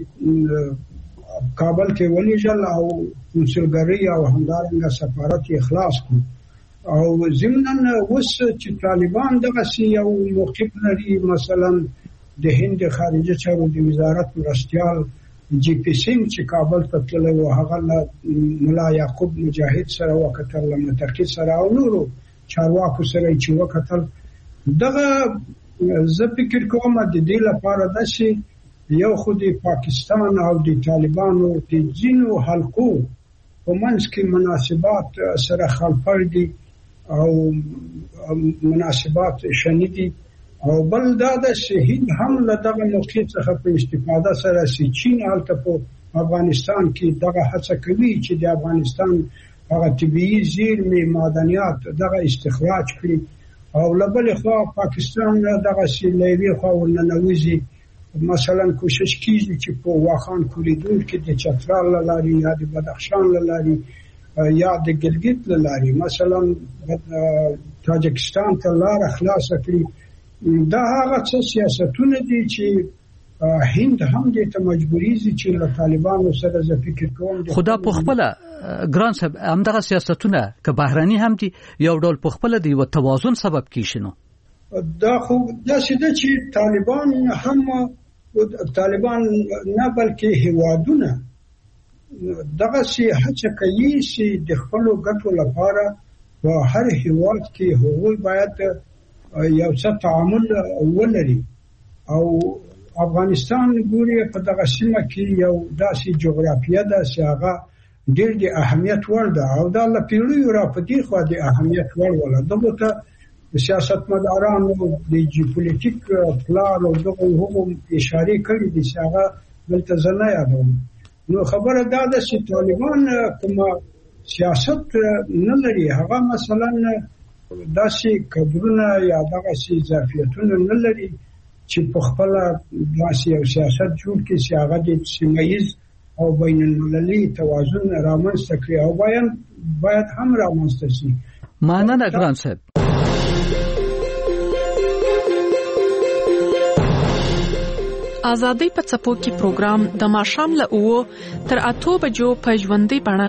کابل کې ولې جل او کنسولګری او همدارنګه سفارت اخلاص کړ. او ضمناً اوس چې طالبان دغه یو موقف لري، مثلا د هند خارجه چارو د وزارت مرستیال جی پی سینګ چې کابل ته تللی و هغه ملا یعقوب مجاهد سره وکتل، متقی سره او نورو چارواکو سره چې وکتل. دغه زه فکر کوم د دې لپاره ده چې یو خو د پاکستان او د طالبانو د ځینو حلقو په منځ کې مناسبات سره خلفړ دي او مناسبات شنیدي. او بل دا د شهید هم له دغه موقع څخه په استفاده سره چې چین هلته په افغانستان کې دغه هڅه کوي چې د افغانستان هغه طبیعي زیرمې معدنیات دغه استخراج کړي. او له بلې خوا پاکستان دغه سیلوي خوا ورننوځي، مثلا کوشش کیږي چې په واخان کوریډور کې د چترال لاري یا د بدخشان لاري یا د ګلګت لاري مثلا تاجکستان ته لار خلاص کړي. دا هغه څه سیاستونه دي چې هند هم د ته مجبوریږي چې له طالبانو سره ز فکر کوم. خدا په خپل ګران صاحب همدغه سیاستونه که بهراني هم دي یو ډول په خپل دی و توازن سبب کیشنو. دا خو دا شته چې طالبان هم طالبان نه بلکې هیوادونه دغه شي هڅه کوي چې د خپل ګټو لپاره په هر هیواد کې هغوی باید یو څه تعامل ولري. او افغانستان ګوري په دغه سیمه کې یو داسې جغرافیه ده چې هغه ډېر د اهمیت وړ ده او دا له پیړیو را په دې خوا د اهمیت وړ ولا دغه ته سیاستمدارانو د جیوپولیټیک پلان او دغه هم اشاره کړې دي چې هغه دلته ځنه یادوم. نو خبره دا ده چې طالبان کوم سیاست نه لري، هغه مثلا داسې کډرونه یا دغه سي ظرفیتونه نه لري چې په خپل داسې یو سیاست جوړ کړي چې هغه د سیمه‌ییز او بین المللي توازن رامنځته کړي او باید باید هم رامنځته شي. مننه ګران صاحب. آزادۍ په څپو کې پروګرام د ماښام له اوو تر اتو بجو په ژوندۍ بڼه.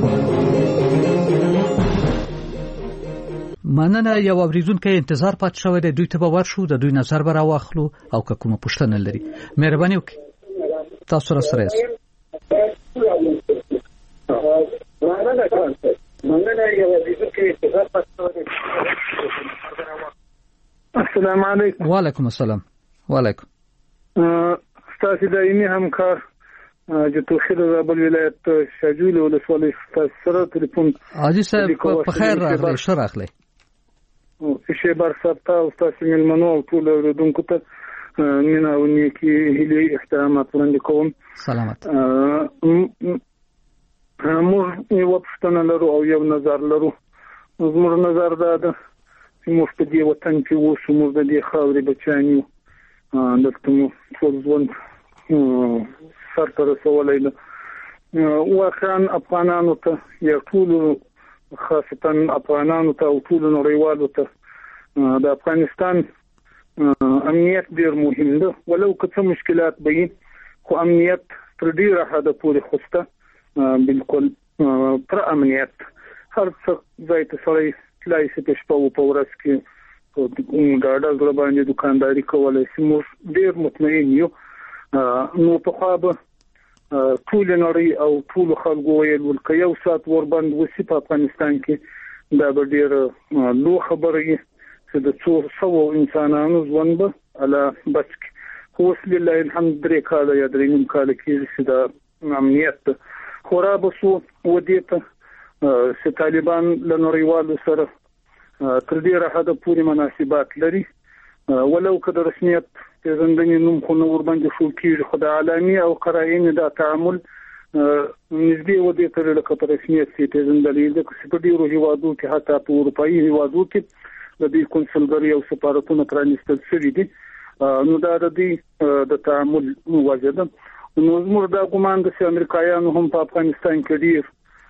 مننه. یو اوریدونکو انتظار پات شوی دی، دوی ته به ورشو، د دوی نظر به راواخلو او که کومه پوښتنه لري مهرباني وکړئ تاسو را سره یاست. السلام علیکم. وعلیکم السلام. وعلیکم. ستاسو دایمي همکار د توخیر زابل ولایت شاجوی ولسوالۍ سره ټلیفون حاجی صاحب په خیر راغلی ښه راغلی شیبر صاحب ته او ستاسو مېلمنو او ټولو اورېدونکو ته مینه او نیکي هیلې احترامات وړاندې کوم. سلامت. موږ یوه پوښتنه لرو او یو نظر لرو. زموږ نظر دا ده چې موږ په دې وطن کې اوسو، موږ د دې خاورې بچیان یو، دلته مو ټول ژوند سر ته رسولی ده. واقعا افغانانو ته یا ټولو خاصتا افغانانو ته او ټولو نړیوالو ته د افغانستان امنیت ډیر مهم ده، ولو که څه مشکلات به وي خو امنیت تر ډیره حده پورې خو شته، بالکل پر امنیت هر څه ځای ته سړی تلای شي په شپه او په ورځ کې په ډاډه زړه باندې دکانداري کولی شي. موږ ډیر مطمئن یو. نو پخوا به ټول نړۍ او ټول خلکو ویل ولکه یو سات وربند وسی په افغانستان کې دا به ډیر لو خبره وي چې د څو سوو انسانانو ژوند به اله بچ کې. خو اوس لله الحمد درې کاله یا درې نیم کاله کېږي چې د امنیت خورا به سو ودې ته چې طالبان له نړیوالو سره تر ډیره حده پورې مناسبات لري، ولو که د رسمیت پیژندنې نوم خو نه ورباندې شو کېږي، خو د عالمي او قراینې دا تعامل نږدې ودې ته لکه په رسمیت چې پیژندلې ده چې په ډیرو هیوادو کې حتی په اروپایي هیوادو کې د دې کنسولګرۍ او سفارتونو پرانیستل شوي دي. نو دا د دې د تعامل وجه ده. نو زموږ دا ګمان ده چې امریکایانو هم په افغانستان کې ډیر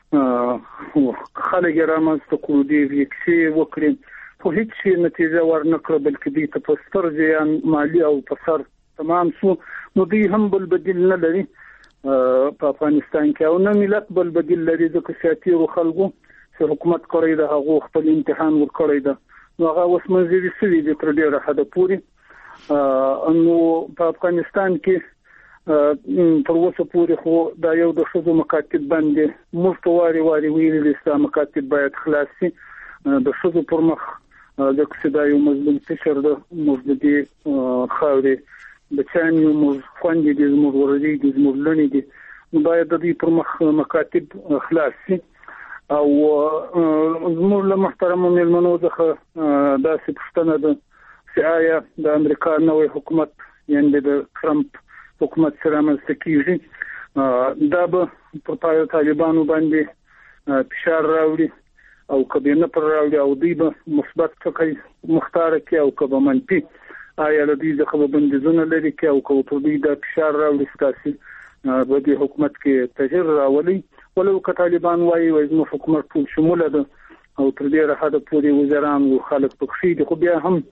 خلک یې رامنځته کړو، ډېر یې کیسې وکړې خو هیڅ شي نتیجه ورنکړه، بلکې دوی ته په ستر زیان مالي او په سر تمام شو. نو دوی هم بل بدیل نه لري په افغانستان کې، او نه ملت بل بدیل لري، ځکه چې تیرو خلکو چې حکومت کړی ده هغو خپل امتحان ورکړی ده، نو هغه اوس منځوي شوي دي تر ډېره حده پورې. نو په افغانستان کې تر اوسه پورې خو دا یو د ښځو مکاتب باندې موږ ته واري واري ویلي چې مکاتب باید خلاص شي د ښځو پر مخ، ځکه چې دا یو مظلوم فکر ده. موږ د دې خاورې بچیان یو، موږ خویندې دي، زموږ ورورې دي، زموږ لڼې دي، نو باید د دوی پر مخ مکاتب خلاص شي. او زموږ له محترمو مېلمنو څخه داسې پوښتنه ده چې آیا د امریکا نوی حکومت یعنې د ټرمپ حکومت چې رامنځته کېږي دا به پر طالبانو باندې فشار راوړي او که به نه پر راوړي او دوی به مثبت ټکي مختاره کړي او که به منفي، آیا له دوی څخه به بندیزونه لرې کړي او که پر دوی دا فشار راوړي ستاسې به دې حکومت کې تغیر راولي. ولو که طالبان وایي وایي زموږ حکومت ټول شموله ده او تر ډېره حده پورې وزیران او خلک پکښې دي، خو بیا هم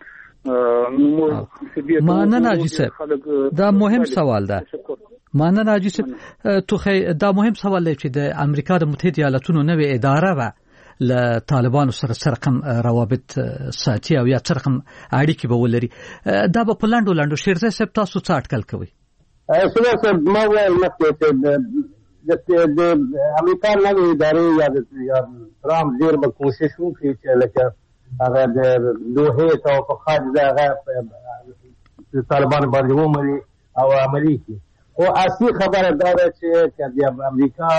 مننه حاجي صاحب. دا مهم سوال ده. مننه حاجي صاحب. توخی دا مهم سوال دی چې د امریکا د متحده ایالاتونو نوې اداره و ل طالبانو سره سرقم روابط ساتي او یا سرقم اړیکې به ولري. دا به په لاندو لاندو شیرزه صاحب تاسو څه اټکل کوي؟ سره سره ما ویل مخکې چې د امریکا نوې ادارې یا د ترامپ ډېر به کوشش وکړي چې لکه هغه د دوحې توافقات د هغه طالبان باندې ومني او عملي کړي. خو اصلي خبره دا ده چې د امریکا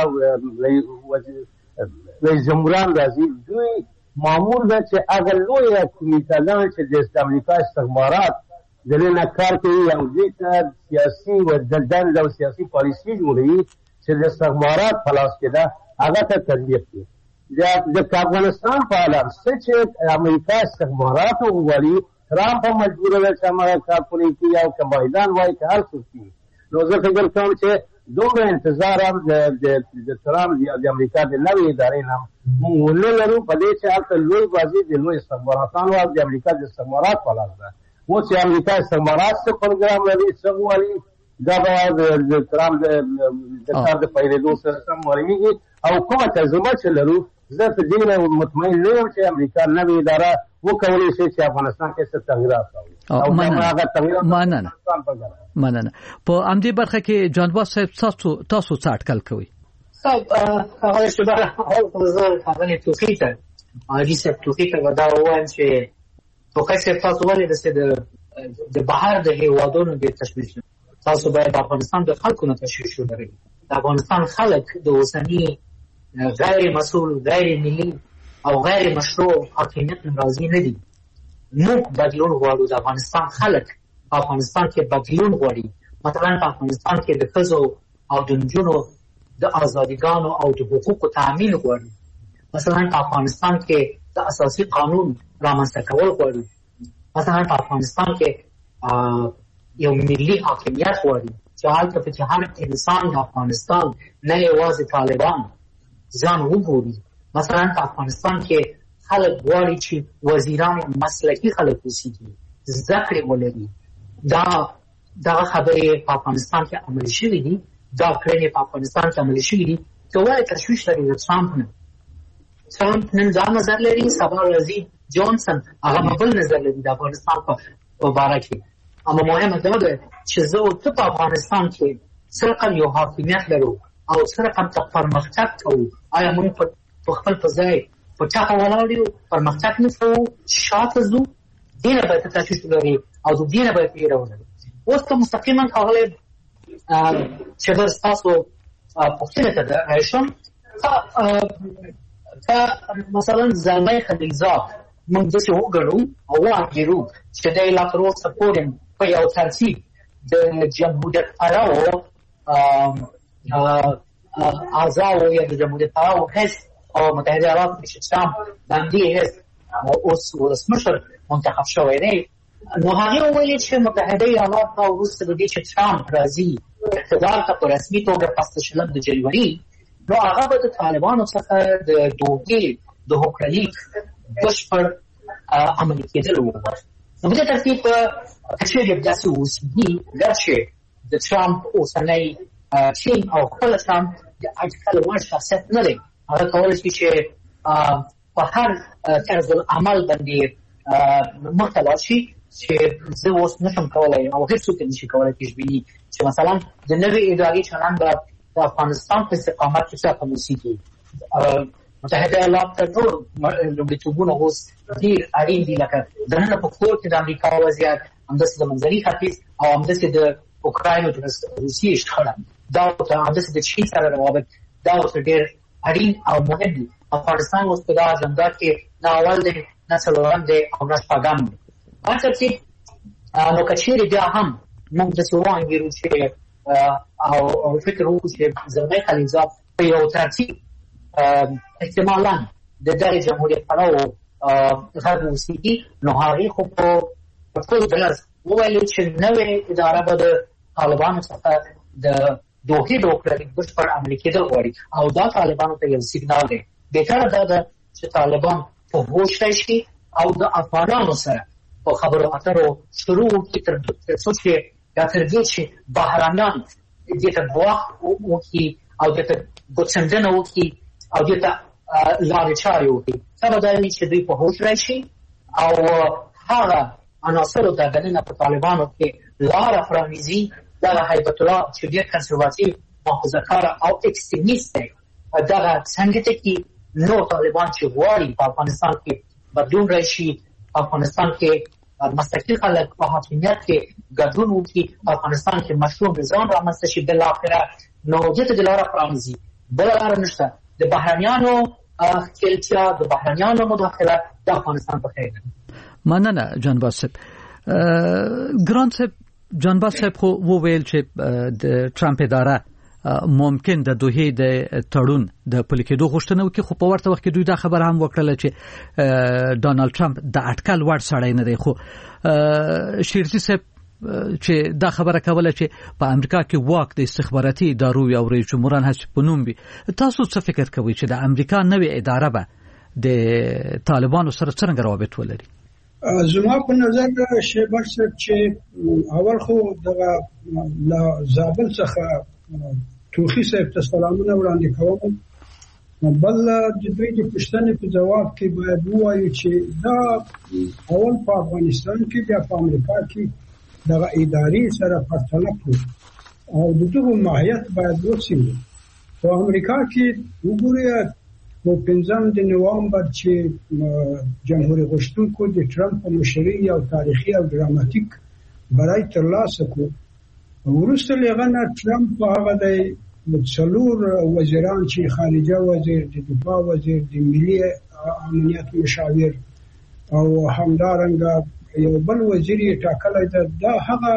رئیس جمهوران راځي، دوی معمول ده چې هغه لویه کمیټه چې د امریکا استخبارات د دې نه کار کوي او دې ته سیاسي و دندې او سیاسي پالیسي جوړوي چې د استخبارات په لاس کې ده، هغه ته تطبیق کړي. د افغانستان په اړه څه چې امریکا استخبارات وغواړي، ترامپ هم مجبور دی چې هغه کار پرې کړي او که بایدن وایي که هر څوک وي. نو زه فکر کوم چې دومره انتظار هم د ترامپ د امریکا د نوې ادارې نه موږ ونه لرو، په دې چې هلته لوی بازي د لوی استخباراتانو او د امریکا د استخبارات په لاس ده. اوس چې امریکا استخبارات څه پروګرام لري، څه غواړي، دا به د ترامپ د کار د پیلېدو سره سم معلومېږي. او کومه تجربه چې لرو، زه په دې مطمئن نه یم چې امریکا نوې اداره وکولی شي چې افغانستان کې څه تغییرات راوړي. مننه مننه. په همدې برخه کې جانباز صاحب تاسو څه اټکل کوئ؟ صاحب هغه شبره زه هغه توفیق ته حاجي صاحب توفیق ته دا وایم چې توخی صاحب تاسو ولې د بهر د هیوادونو د تشویش تاسو باید افغانستان د خلکو نه تشویش ولرئ. د افغانستان خلک د اوسني غیر مسؤل غیر ملي او غیر مشروع حاکمیت راضي نه دي. موږ بدلون غواړو. د افغانستان خلک په افغانستان کې بدلون غواړي. مثلا په افغانستان کې د ښځو او د نجونو د ازادیګانو او د حقوقو تامین غواړي. مثلا په افغانستان کې د اساسي قانون رامنځته کول غواړي. مثلا په افغانستان کې یو ملي حاکمیت غواړي چې هلته پکې هر انسان د افغانستان نه یوازې طالبان ځان وګوري. مثلا په افغانستان کې خلک غواړي چې وزیران مسلکي خلک اوسېږي، زده کړې ولري. دا دغه خبرې په افغانستان کې عملي شوي دي. دا کړنې په افغانستان کې عملي شوي دي. که ولې تشویش لري د ټرمپ نه؟ ټرمپ نن دا نظر لري، سبا راځي جانسن هغه بل نظر لري د افغانستان په باره کې. اما مهمه دا ده چې زه او ته په افغانستان کې څه رقم یو حاکمیت لرو او څه رقم ته پرمختګ کوو. آیا موږ په خپل په ځای په چاپه ولاړ یو، پرمختګ نه کوو، شاته ځو؟ دې نه باید تشویش ولري او د دې نه باید ویره ولري. اوس ته مستقیما ښاغلی چې زه ستاسو پوښتنې ته راشم، که مثلا زلمی خلیلزاد موږ داسې وګڼو او وانګېرو چې دی لا تر اوسه پورې په یو ترتیب د جمهوریت پرو اعضاو یا د جمهوریت پرو حزب او متحده ایالات کې چې ټرمپ د همدې حزب اوس ولسمشر منتخب شوی دی، نو هغې وویلې چې متحده ایالات ته وروسته د دې چې ټرمپ راځي اقتدار ته په رسمي توګه پس د شلم د جنوري، نو هغه به د طالبانو څخه د دوحې د هوکړلیک بشپړ عملي کېدل وغواړي. نو په دې ترتیب که چېرې داسې اوسېږي ګرچې د ټرمپ اوسنی ټیم او خپله ټرمپ د اټکل وړ شخصیت نه دی، هغه کولی شي چې په هر طرز العمل باندې مخته لاړ شي چې زه اوس نشم کولی او هېڅوک یې نشي کولی پیشبیني چې مثلا د نوې ادارې چلند به د افغانستان په استقامت کې څه رقم اوسېږي. متحده ایالات ته نور لومړیتوبونه اوس ډېر اړین دي، لکه دننه په کور کې د امریکا وضعیت، همداسې د منځني ختیځ او همداسې د اوکراین او د روسیې شخړه، دا ورته همداسې د چین سره روابط، دا ورته ډېر اړین او مهم دي. افغانستان اوس په دا اجنډا کې نه اول دی، نه څلورم دی او نه شپږم دی. هر ترتیب نو که چېرې بیا هم موږ داسې وانګېرو چې او فکر وکړو چې زلمی خلیلزاد په یو ترتیب احتمالا د دغې جمهوریت پلو غږ اوسېږي، نو هغې خو په ټول ډز وویلې چې نوې اداره به د طالبانو څخه د دوحې د هوکړلیک بشپړ عملي کېدل غواړي او دا طالبانو ته یو سیګنال دی. بهتره دا ده چې طالبان په هوش راشي او د افغانانو سره په خبرو اترو شروع وکړي تر څو چې یا تر دې چې بهرانیان دې ته ګواښ وکړي او دې ته ګوتڅنډنه وکړي او دې ته لارې چارې وکړي. ښه به دا وي چې دوی په هوش راشي او هغه عناصرو ته دننه په طالبانو کې لاره پرانیزي. دغه هیبت الله چې ډېر کنسرواتیو محافظه‌کاره او اکستریمیست دی، دغه څنګه ته کې نور طالبان چې غواړي په افغانستان کې بدلون راشي، په افغانستان کې مستقل خلک په حاکمیت کې ګډون وکړي، په افغانستان کې مشروع نظام رامنځته شي، بالاخره نو دې ته د لاره پرانیزي. بله لاره نشته. د بهرنیانو ښکېلتیا، د بهرنیانو مداخله د افغانستان په خیر ده. مننه جانباز صاحب. ګران صاحب، جانباز صاحب خو وویل چې د ټرمپ اداره ممکن د دوحې د تړون د پلي کېدو غوښتنه وکړي، خو په ورته وخت کې دوی دا خبره هم وکړله چې ډانلډ ټرمپ د اټکل وړ سړی نه دی. خو شیرزي صاحب چې دا خبره کوله چې په امریکا کې واک د استخباراتي ادارو او رئیس جمهوران هڅې په نوم وي، تاسو څه فکر کوئ چې د امریکا نوې اداره به د طالبانو سره څرنګه روابط ولري؟ زما په نظر شیبر صاحب چې اول خو دغه له زابل څخه توخی صاحب ته سلامونه وړاندې کوم، بل د دوی د پوښتنې په جواب کې باید ووایو چې دا اول په افغانستان کې بیا په امریکا کې دغه ادارې سره پرتله کړو او د دغه ماهیت باید وڅېړو. په امریکا کې وګورئ په پنځم د نوامبر چې جمهوریت غوښتونکو د ټرمپ په مشرۍ یو تاریخي او ډراماتیک برای ترلاسه کړو، وروسته له هغه نه ټرمپ هغه د څلور وزیران چې خارجه وزیر، د دفاع وزیر، د ملي امنیت مشاور او همدارنګه یو بل وزیر یې ټاکلی ده. دا هغه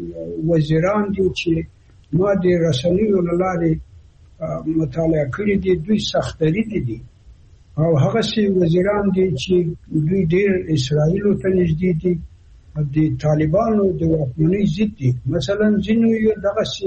وزیران دي چې ما د رسنیو له لارې مطالعه کړي دي. دوی سختدري دي او هغه سي وزیران دي چې دوی ډېر اسرائیلو ته نږدې دي، د طالبانو د واکمنۍ ضد دي. مثلا ځینو یې دغه سي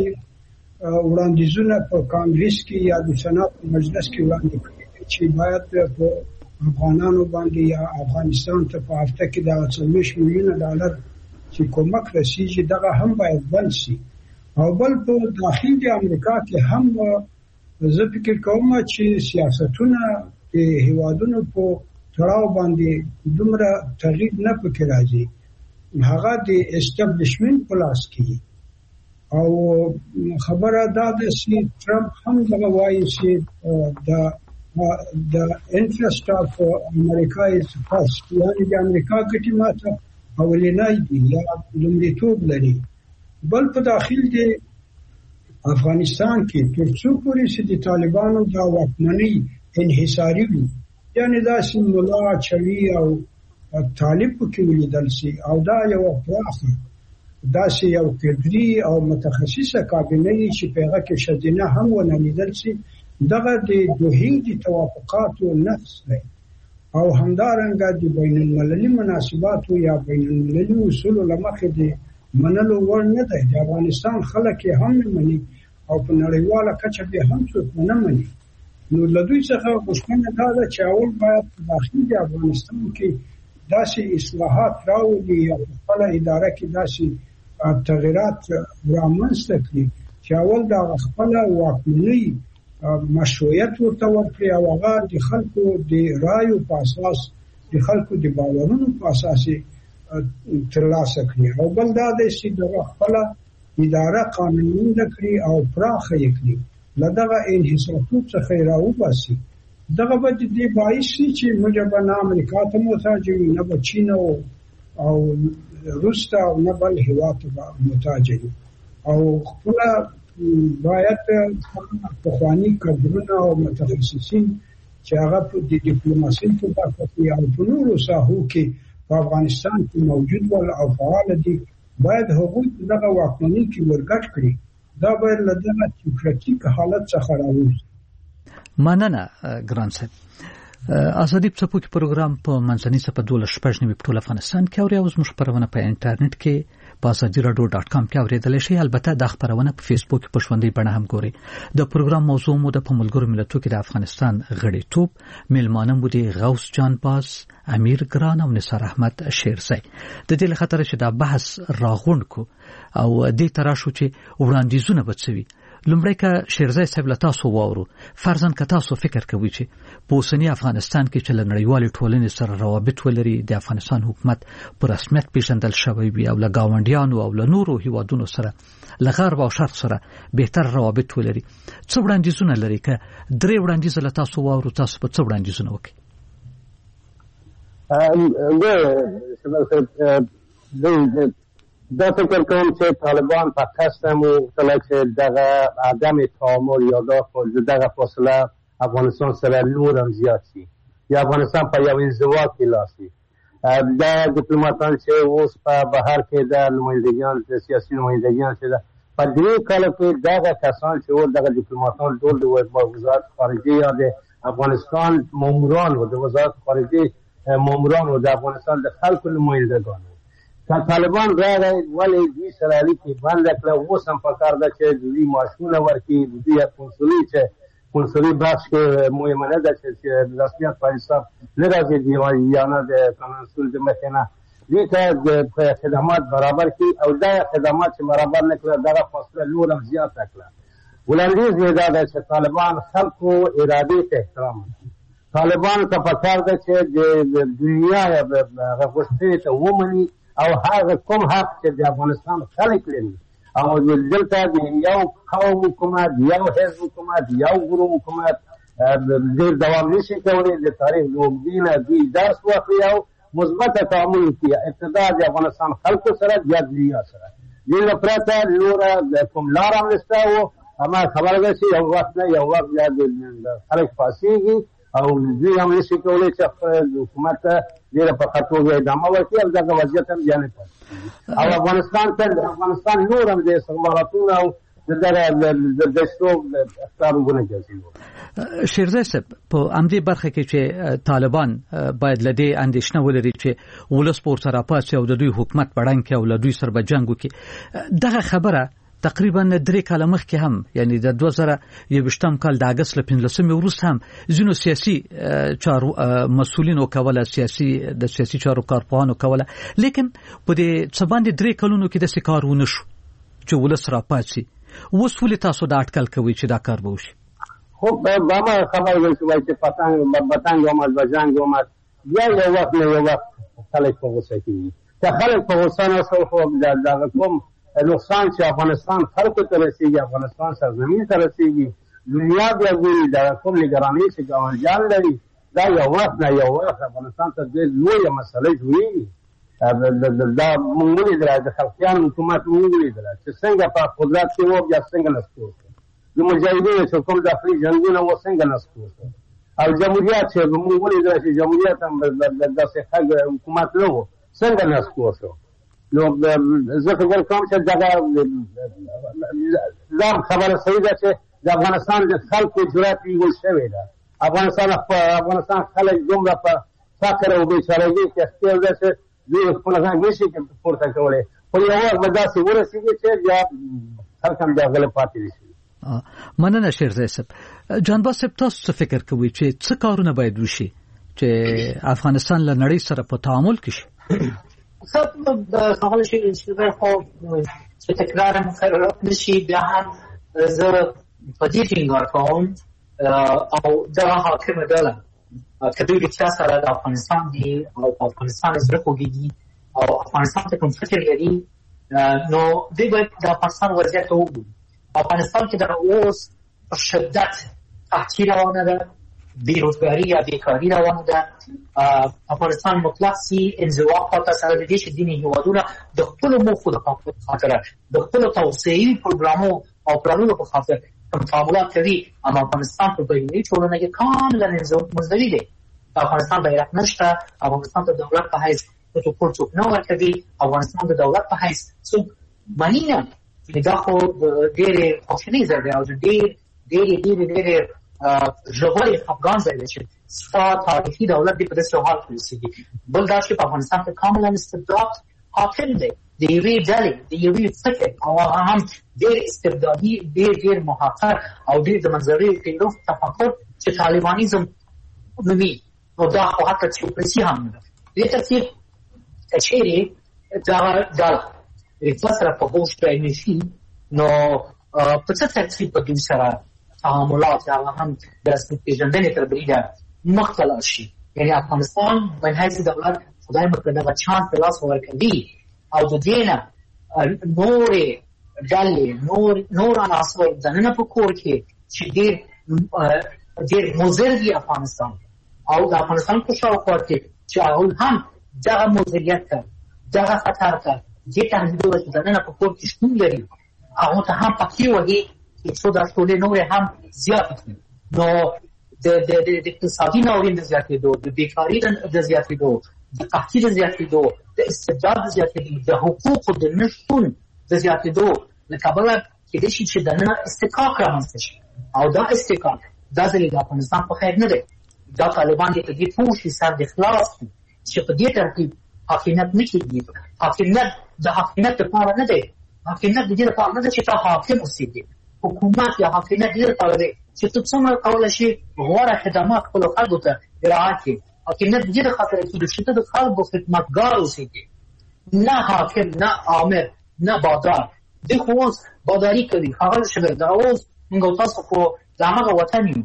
وړاندیزونه په کانګریس کې یا د سنات مجلس کې وړاندې کړي چې باید په افغانانو باندې یا افغانستان ته په هفته کې د څلوېښت میلیونه ډالر چې کومک رسیږي دغه هم باید بند شي. او بل په داخل د امریکا کې هم زه فکر کوم چې سیاستونه د هیوادونو په تړاو باندې دومره تغییر نه پکې راځي، هغه د اسټابلیشمنت په لاس کې. او خبره دا ده چې ټرمپ هم دغه وایي چې د د انټرست اف امریکا از فرست، یعنې د امریکا ګټې ماته اولنی دي یا لومړیتوب لري. بل په داخل د افغانستان کې تر څو پورې چې د طالبانو د واکمنۍ انحصاري وي، یعنې داسې ملا چوي او طالب پکې ولیدل شي او دا یو پراخه داسې یو کډري او متخصصه کابینه چې په هغه کې ښځینه هم ونه لیدل شي، دغه د دوحې د توافقاتو نقص دی. او همدارنګه د بین المللي مناسباتو یا بین المللي اصولو له مخې د منلو وړ نه دی. د افغانستان خلک یې هم نه مني او په نړیواله کچه به هم څوک نه مني. نو له دوی څخه غوښتنه دا ده چې اول باید په داخل د افغانستان کې داسې اصلاحات راولي یا په خپله اداره کې داسې تغیرات رامنځته کړي چې اول د خپله واکمنۍ مشروعیت ورته ورکړي او هغه د خلکو د رایو په اساس د خلکو د باورونو په اساس ترلاسه کړي. او بل دا دی چې د خپله اداره قانونمنده کړي او پراخه یې کړي، له دغه انحصاراتو څخه یې راوباسي. دغه به د دې باعث شي چې موږ به نه امریکا ته محتاج یو، نه به چین او روس ته او نه بل هېواد ته به محتاج یو. او خپله باید پخواني کادرونه او متخصصین چې هغه د ډیپلوماسۍ په برخه کې او په نورو ساحو کې په افغانستان کې موجود ول او فعال دي، باید هغوی دغه واکمنۍ کې ورګډ کړي. دا باید له دغه تیوکراتیک حالت څخه راووځي. مننه ګران صاحب. ازادي څپوکي پروګرام په منځني صفه دولس شپږ نوي په ټول افغانستان کې اوري او زموږ خبرونه په انټرنیټ کې په ازادي راډیو ډاټ کام کې اوریدل شي. البته د خبرونه په فیسبوک په ژوندۍ بڼه هم ګوري. د پروګرام موضوع مو د ملګرو ملتونو کې د افغانستان غړیتوب، میلمانه مو دي غوث جان باز، امیر ګران او نثار احمد شیرزی. د دې لخطر چې دا بحث راغونډ کو او دې تراشو چې وړاندیزونه بچوي. لومړی که شیرزی صاحب له تاسو واورو، فرضاً که تاسو فکر کوئ چې په اوسني افغانستان کې چې له نړیوالې ټولنې سره روابط ولري، د افغانستان حکومت په رسمیت پیژندل شوی وي او له ګاونډیانو او له نورو هیوادونو سره له غرب او شرق سره بهتر روابط ولري، څه وړاندیزونه لري؟ که درې وړاندیزه له تاسو واورو، تاسو په څه وړاندیزونه وکړئ؟ دا فکر کوم چې طالبان په قسم او کله چې دغه عدم تعامل یا دغه فاصله افغانستان سره نور هم زیات شي یا افغانستان په یو انزوا کې لاړ شي. دا ډیپلوماتان چې اوس په بهر کې د نمایندګان د سیاسي نمایندګان چې په دې کال کې دغه کسان چې ور دغه ډیپلوماتان ټول د وزارت خارجه یا د افغانستان ماموران او د وزارت خارجه ماموران او د افغانستان د خلکو نمایندګان که طالبان راغی ولې دوی سره اړیکې بنده کړه. اوس هم پکار ده چې دوی معاشونه ورکړي، دوی کنسولي چې کنسولي بخش کې مهمه ده چې رسمیت په حساب نه راځي یا نه د کنسول د مخې نه دې ته خدمات برابر کړي او دا خدمات چې برابر نه کړه دغه فاصله نور هم زیاته کړه. وړاندیز یې دا ده چې طالبان خلکو ارادې ته احترام وکړي. طالبان ته پکار ده چې د دنیا غوښتنې ته ومني او هغه کوم حق چې د افغانستان خلک لري او دلته د یو قوم حکومت، یو حزب حکومت، یو ګروپ حکومت ډېر دوام نشي کولی. د تاریخ د اوږدې دوی درس واخلي او مثبت تعامل وکړي، ابتدا د افغانستان خلکو سره بیا دنیا سره. دې نه پرته نوره کوم لار هم نشته اما خبره ده چې یو وخت نه یو وخت یا د خلک پاسېږي او دوی هم نشي کولی چې حکومت ته ډېره په ښه توګه ادامه ورکړي او دغه وضعیت هم بیا نه پاتې او افغانستان ته افغانستان نور هم د استخباراتونو او د دغه د دستو اختیارونه جوړوي. شیرزی صاحب په همدې برخه کې چې طالبان باید له دې اندېښنه ولري چې ولس پورته راپاڅي او د دوی حکومت په ړنګ کړي او له دوی سره به جنګ وکړي، دغه خبره تقریبا درې کاله مخکې هم یعنی د دوه زره یوویشتم کال د اګست له پنځلسمې وروسته هم ځینو سیاسي چارو مسؤلینو کوله، سیاسي د سیاسي چارو کارپوهانو کوله، لیکن په دې څه باندې درې کلونو کې داسې کار ونه شو چې ولس راپاڅي. اوس ولې تاسو دا اټکل کوئ چې دا کار به وشي؟ خو به ما خبر وایي چې پتنګ پتنګ اومد بجنګ اومد بیا یو وخت نه یو وخت خلک په غوسه کېږي. که خلک په غوسه نه شول خو دغه کوم نقصان چې افغانستان خلکو ته رسېږي، افغانستان سرزمین ته رسېږي، دنیا بیا ګوري دا کوم نګرانۍ چې ګاونډیان لري دا یو وخت نه یو وخت افغانستان ته ډېر لویه مسله جوړېږي. دا موږ ولیدله د خلقیانو حکومت موږ ولیدله چې څنګه په قدرت کې و بیا څنګه نسکور شو، د مجاهدینو چې کوم داخلي جنګونه و څنګه نسکور شو، او جمهوریت چې موږ ولیدله چې جمهوریت هم داسې ښه حکومت نه و څنګه نسکور شو. نو زه فکر کوم چې دغه دا خبره صحیح ده چې د افغانستان د خلکو جرأت نیول شوی ده. افغانستان افغانستان خلک دومره په فقر او بېچارهګۍ کې اختیار ده چې دوی خپل غږ نشي پورته کولی، خو یو وخت به داسې ورسېږي چې بیا خلک هم بیا غلط پاتې شي. مننه شیرزی صاحب. جانباز صاحب تاسو څه فکر کوئ چې څه کارونه باید وشي چې افغانستان له نړۍ سره په تعامل کې شي؟ خب خواهل شيء شبه خب چې تکرار مکررات نشي بیا هم زه په دې ټینګار کوم او دغه حاکمه ډله که دوی د چا سره د افغانستان دي او په افغانستان زړه خوږېږي او افغانستان ته کوم فکر لري نو دوی باید د افغانستان وضعیت وګوري. افغانستان کې دغه اوس په شدت قحطي روانه ده، بیروزګاري یا بیکاري روانه ده. افغانستان مطلق سي انزوا خاطر سره د دې چې ځینې هېوادونه د خپلو موخو د خاطره د خپلو توسعوي پروګرامو او پلانونو په خاطر کوم تعاملات کوي، اما افغانستان په بهرنۍ ټولنه کې کاملا منزوي دی. افغانستان بیرغ نشته، افغانستان ته دولت په حیث پروتوکول څوک نه ورکوي، افغانستان د دولت په حیث څوک مني نه. دا خو ډېرې خواشینۍ ځای دی او ډېر ډېرې ډېرې ډېرې ژورې خفګان ځای دی چې ستا تاریخي دولت دې په داسې حال کې اوسېږي. بل دا چې په افغانستان کې کاملا استبداد حاکم دی د یوې ډلې د یوې فکر او هغه هم ډېر استبدادي ډېر ډېر محقر او ډېر د منځوي پیرو تفکر چې طالبانیزم نومي نو دا خو حتی تیوکراسي هم نه ده. دې ترتیب که چیرې دغه ډله رښتیا سره په هوښ ځای نه شي نو په څه ترتیب به دوی سره تعاملات هغه هم د رسمیت پېژندنې تر بریده مخته لاړ شي. یعنې افغانستان په حیث دولت خدای مکړه دغه چانس په لاس ورکوي او د دې نه نورې ډلې نور نور عناصر دننه په کور کې چې ډېر ډېر مضر دي افغانستان او د افغانستان په شاوخوا کې چې هغوی هم دغه مضریت ته دغه خطر ته دې تهدیدونه چې دننه په کور کې شتون لري هغو ته هم پکې وهي څو دا ټولې نورې هم زیاتې کړي. نو د د اقتصادي ناورین د زیاتېدو، د بیکاري د زیاتېدو، د قحطي د زیاتېدو، د استبداد د زیاتېدو، د حقوقو د نه شتون د زیاتېدو له کبله کېدای شي چې دننه استحقاق رامنځته شي او دا استحقاق دا ځلې د افغانستان په خیر نه دی. دا طالبان دې په دې پوه شي سر د خلاص کړي چې په دې ترتیب حاکمیت نه کېږي. حاکمیت د حاکمیت لپاره نه دی، حاکمیت د دې لپاره نه دی چې تا حاکم اوسېږي. حکومت یا حاکمیت دې لپاره دی چې ته څومره کولی شي غوره خدمات خپلو خلکو ته ارعا کړي. حاکمیت د دې د خاطره کېږي چې ته د خلکو خدمتګار اوسېږي، نه حاکم، نه آمر، نه بادار. دوی خو اوس باداري کوي. ښاغلی شبیر دا اوس موږ او تاسو خو د همغه وطن یو.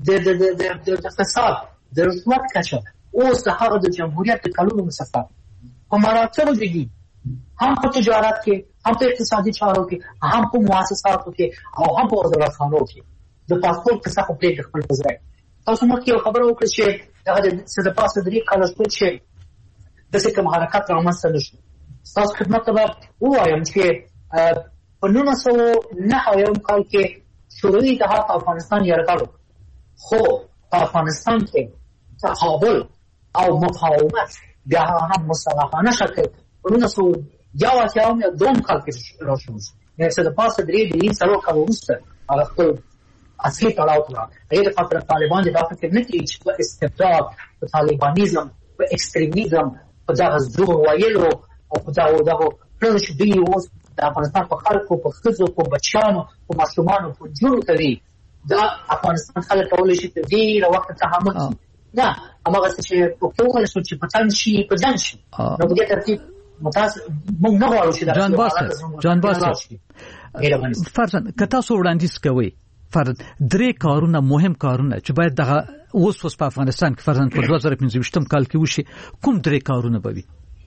د فساد د رشوت کچه اوس د هغه د جمهوریت د کلونو مسافر په مراتبو جدي هم په تجارت کې، هم په اقتصادي چارو کې، هم په مؤسساتو کې او هم په وزارتخانو کې د پاسپورټ کیسه خو پرېږدي خپل په ځای. تاسو مخکې یو خبره وکړه چې دغه څه د پاسه درې کاله شو چې داسې کوم حرکت رامنځته نه شو. ستاسو خدمت ته به ووایم چې په نولس سوه نهه اویایم کال کې شوروي اتحاد افغانستان یرغل خو په افغانستان کې تقابل او مقاومت بیا هم مصالحانه شکل ورونه سو یو اتیاو مې دوم کال کې راوښوم نو څه د پاسه درې دې څلور کال وروسته هغه خپل اصلي تړاو کړه هغه د خاطر طالبان د فکر نه کوي چې استبداد په طالبانیزم په ایکستریمیزم په دغه زور وایلو او په دغه دغه پرې چې دی اوس د افغانستان په خلکو په ښځو په بچیانو په ماشومانو په جوړ کوي دا افغانستان خلک کولای شي د ډېر وخت تحمل نه هغه چې په کومه شو چې په تان شي په ځان شي نو په دې ترتیب متاسف موږ نه غواړو چې جان باسر جان باسر فرضاً که تاسو وړاندیز کوئ فرض درې کارونه مهم کارونه چې باید دغه اوس اوس په افغانستان کې فرضاً په دوه زره پنځه کال کې وشي کوم درې کارونه به وي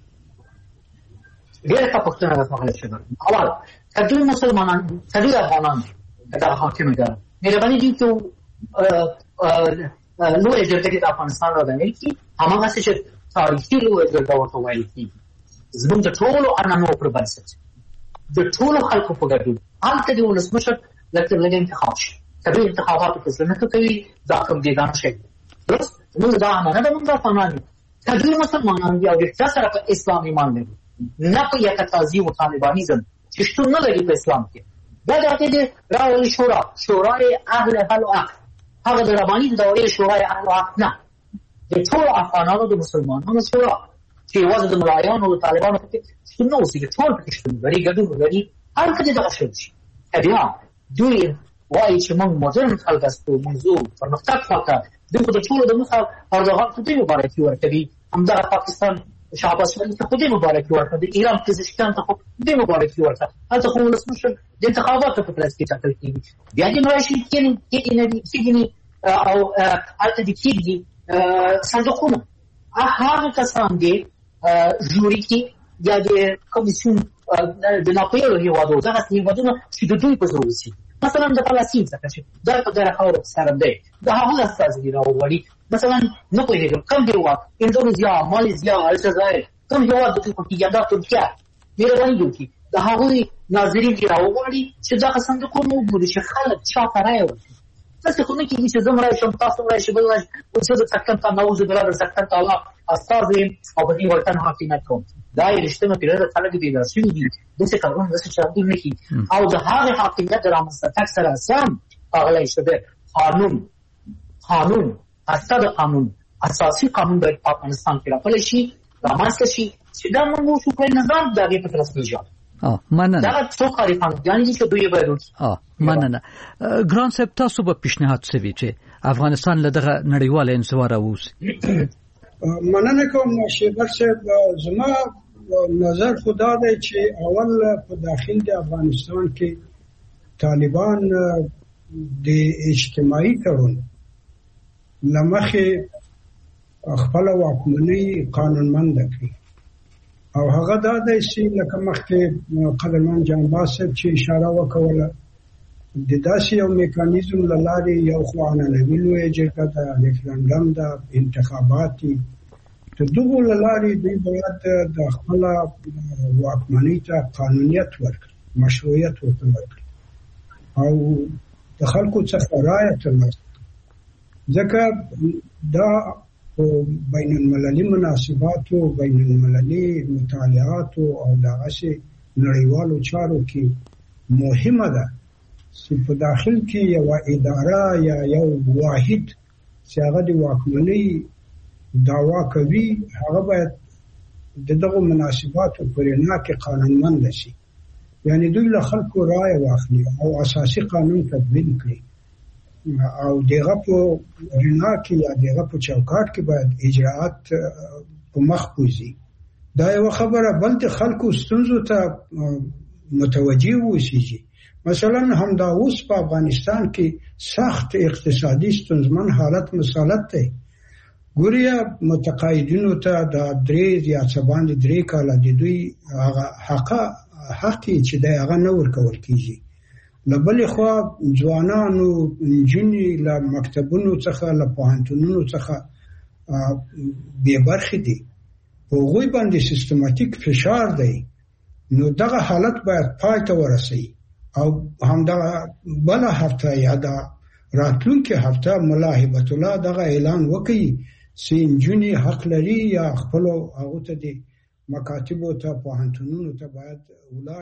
ډېر ښه پوښتنه ده څنګه شي اول کله مسلمانان کله افغانان دا حاکم دي مهرباني دي چې لوی جرګه د افغانستان راځي چې هغه څه چې تاریخي لوی جرګه ورته وایي چې زموږ د ټولو ارمانو پر بنسټ د ټولو خلکو په ګډون هلته د ولسمشر لکه لږ انتخاب شي کله انتخاباتو کې څه نه کوي دا کوم دي ګان شي درست موږ دا امانه ده موږ افغانان کله مسلمانان دي او د سره په اسلام ایمان لري نه په یک تازي او طالبانیزم چې شتون نه لري په اسلام کې دا د راوي شورا شورای اهل حل او عقد هغه د رباني د دورې شورای اهل او عقد نه د ټول افغانانو د مسلمانانو شورا چې واځي د ملایانو او طالبانو کې شتون نه اوسي ټول په شتون لري ګډون لري هر کله دا شي بیا دوی وایي چې موږ مدرن خلک استو موضوع پرمختګ وکړه دغه د ټول د مخه اردوغان ته دی مبارکي ورکړي همدا پاکستان شعباس شریف ته خو دې مبارکي ورکړه د ایران پزشکان ته خو دې مبارکي ورکړه هلته خو ولسمشر د انتخاباتو په پلاس کې ټاکل کېږي بیا دې مراشي کېني کېني کېني او هلته دې کېږي صندوقونه هغه کسان دي جوري کې یا د کمیسیون د ناپیلو هیوادو دغه هیوادونه چې د دوی په زور وسی مثلا د فلسطین څخه چې دا په دغه خاور سره دی دا هغه استازي دی راوړي مثلا نه پوهیږم کوم دی وخت اندونیزیا ماليزیا الجزایر کوم هیواد د ترکیه دا ترکیه مهرباني وکړي دا هغه ناظرین دی راوړي چې دا صندوقونه وګوري چې خلک چا راي ورکړي تاسو خو نه کېږي چې زموږ راشم تاسو راشي بل راشي او څه د سکتن ته نوځي بل د سکتن ته الله استازي او په دې ورته حاکمیت کوم دا یې رښتینه پیره خلک دي دا شي دي د څه کارونه د څه چاري نه کی او د هغه حاکمیت رامنځته تک سره سم اغلې شته قانون قانون اساس قانون اساسي قانون د افغانستان کې راغلی شي رامنځته شي چې دا موږ شو په نظام دغه په ترسمه اه مننه دا څو کاری فنګان دي چې دوی به وروړي اه مننه ګران صاحب تاسو به پیشنهاد سوي چې افغانستان له دغه نړیواله انزوا راوځي مننه کوم شیبر صاحب زما نظر خدا دی چې اول په داخل د افغانستان کې طالبان د اجتماعي کړون لمخه خپل واکمنۍ قانونمند کړي او هغه دا د شي لکه مخکې قدرمن جان باسط چې اشاره وکوله د داسې یو میکانیزم لاره یو خوانه نویلوې جګه د ریفرندم د انتخاباتي ته دغه لاره دوی باید د خپل واکمنۍ ته قانونیت ورکړي مشروعیت ورکړي او د خلکو څخه رایه ترلاسه ځکه دا بین المللي مناسبات او بین المللي مطالعات او دغه نړیوالو چارو کې مهمه ده چې په داخل کې یو اداره یا یو واحد چې هغه د واکمنۍ دعوا کوي هغه باید دغه مناسبات پر نه کې قانونمند شي یعنی دوی له خلکو رائے واخلي او اساسي قانون تدوین کړي او دغه په رڼا کې یا دغه په چوکاټ کې باید اجراءات په مخ وځي دا یو خبره بل د خلکو ستونزو ته متوجي وشي مثلا هم دا اوس په افغانستان کې سخت اقتصادي ستونزمن حالت مسالت دی ګوریا متقاعدینو ته د درې یا څه باندې درې کاله د دوی هغه حق حق چې دا هغه نه ورکول کیږي لبل خو ځوانانو انجنی له مکتبونو څخه له پوهنتونونو څخه به برخې دي په غوي باندې سیستماتیک فشار دی نو دغه حالت باید پای ته ورسي او همدا بل هفته یا دا راتلونکي هفته مولا هبت الله دغه اعلان وکړي چې نجونې حق لري یا خپل هغه ته دي مکاتب او ته پوهنتونونو ته باید ولاړ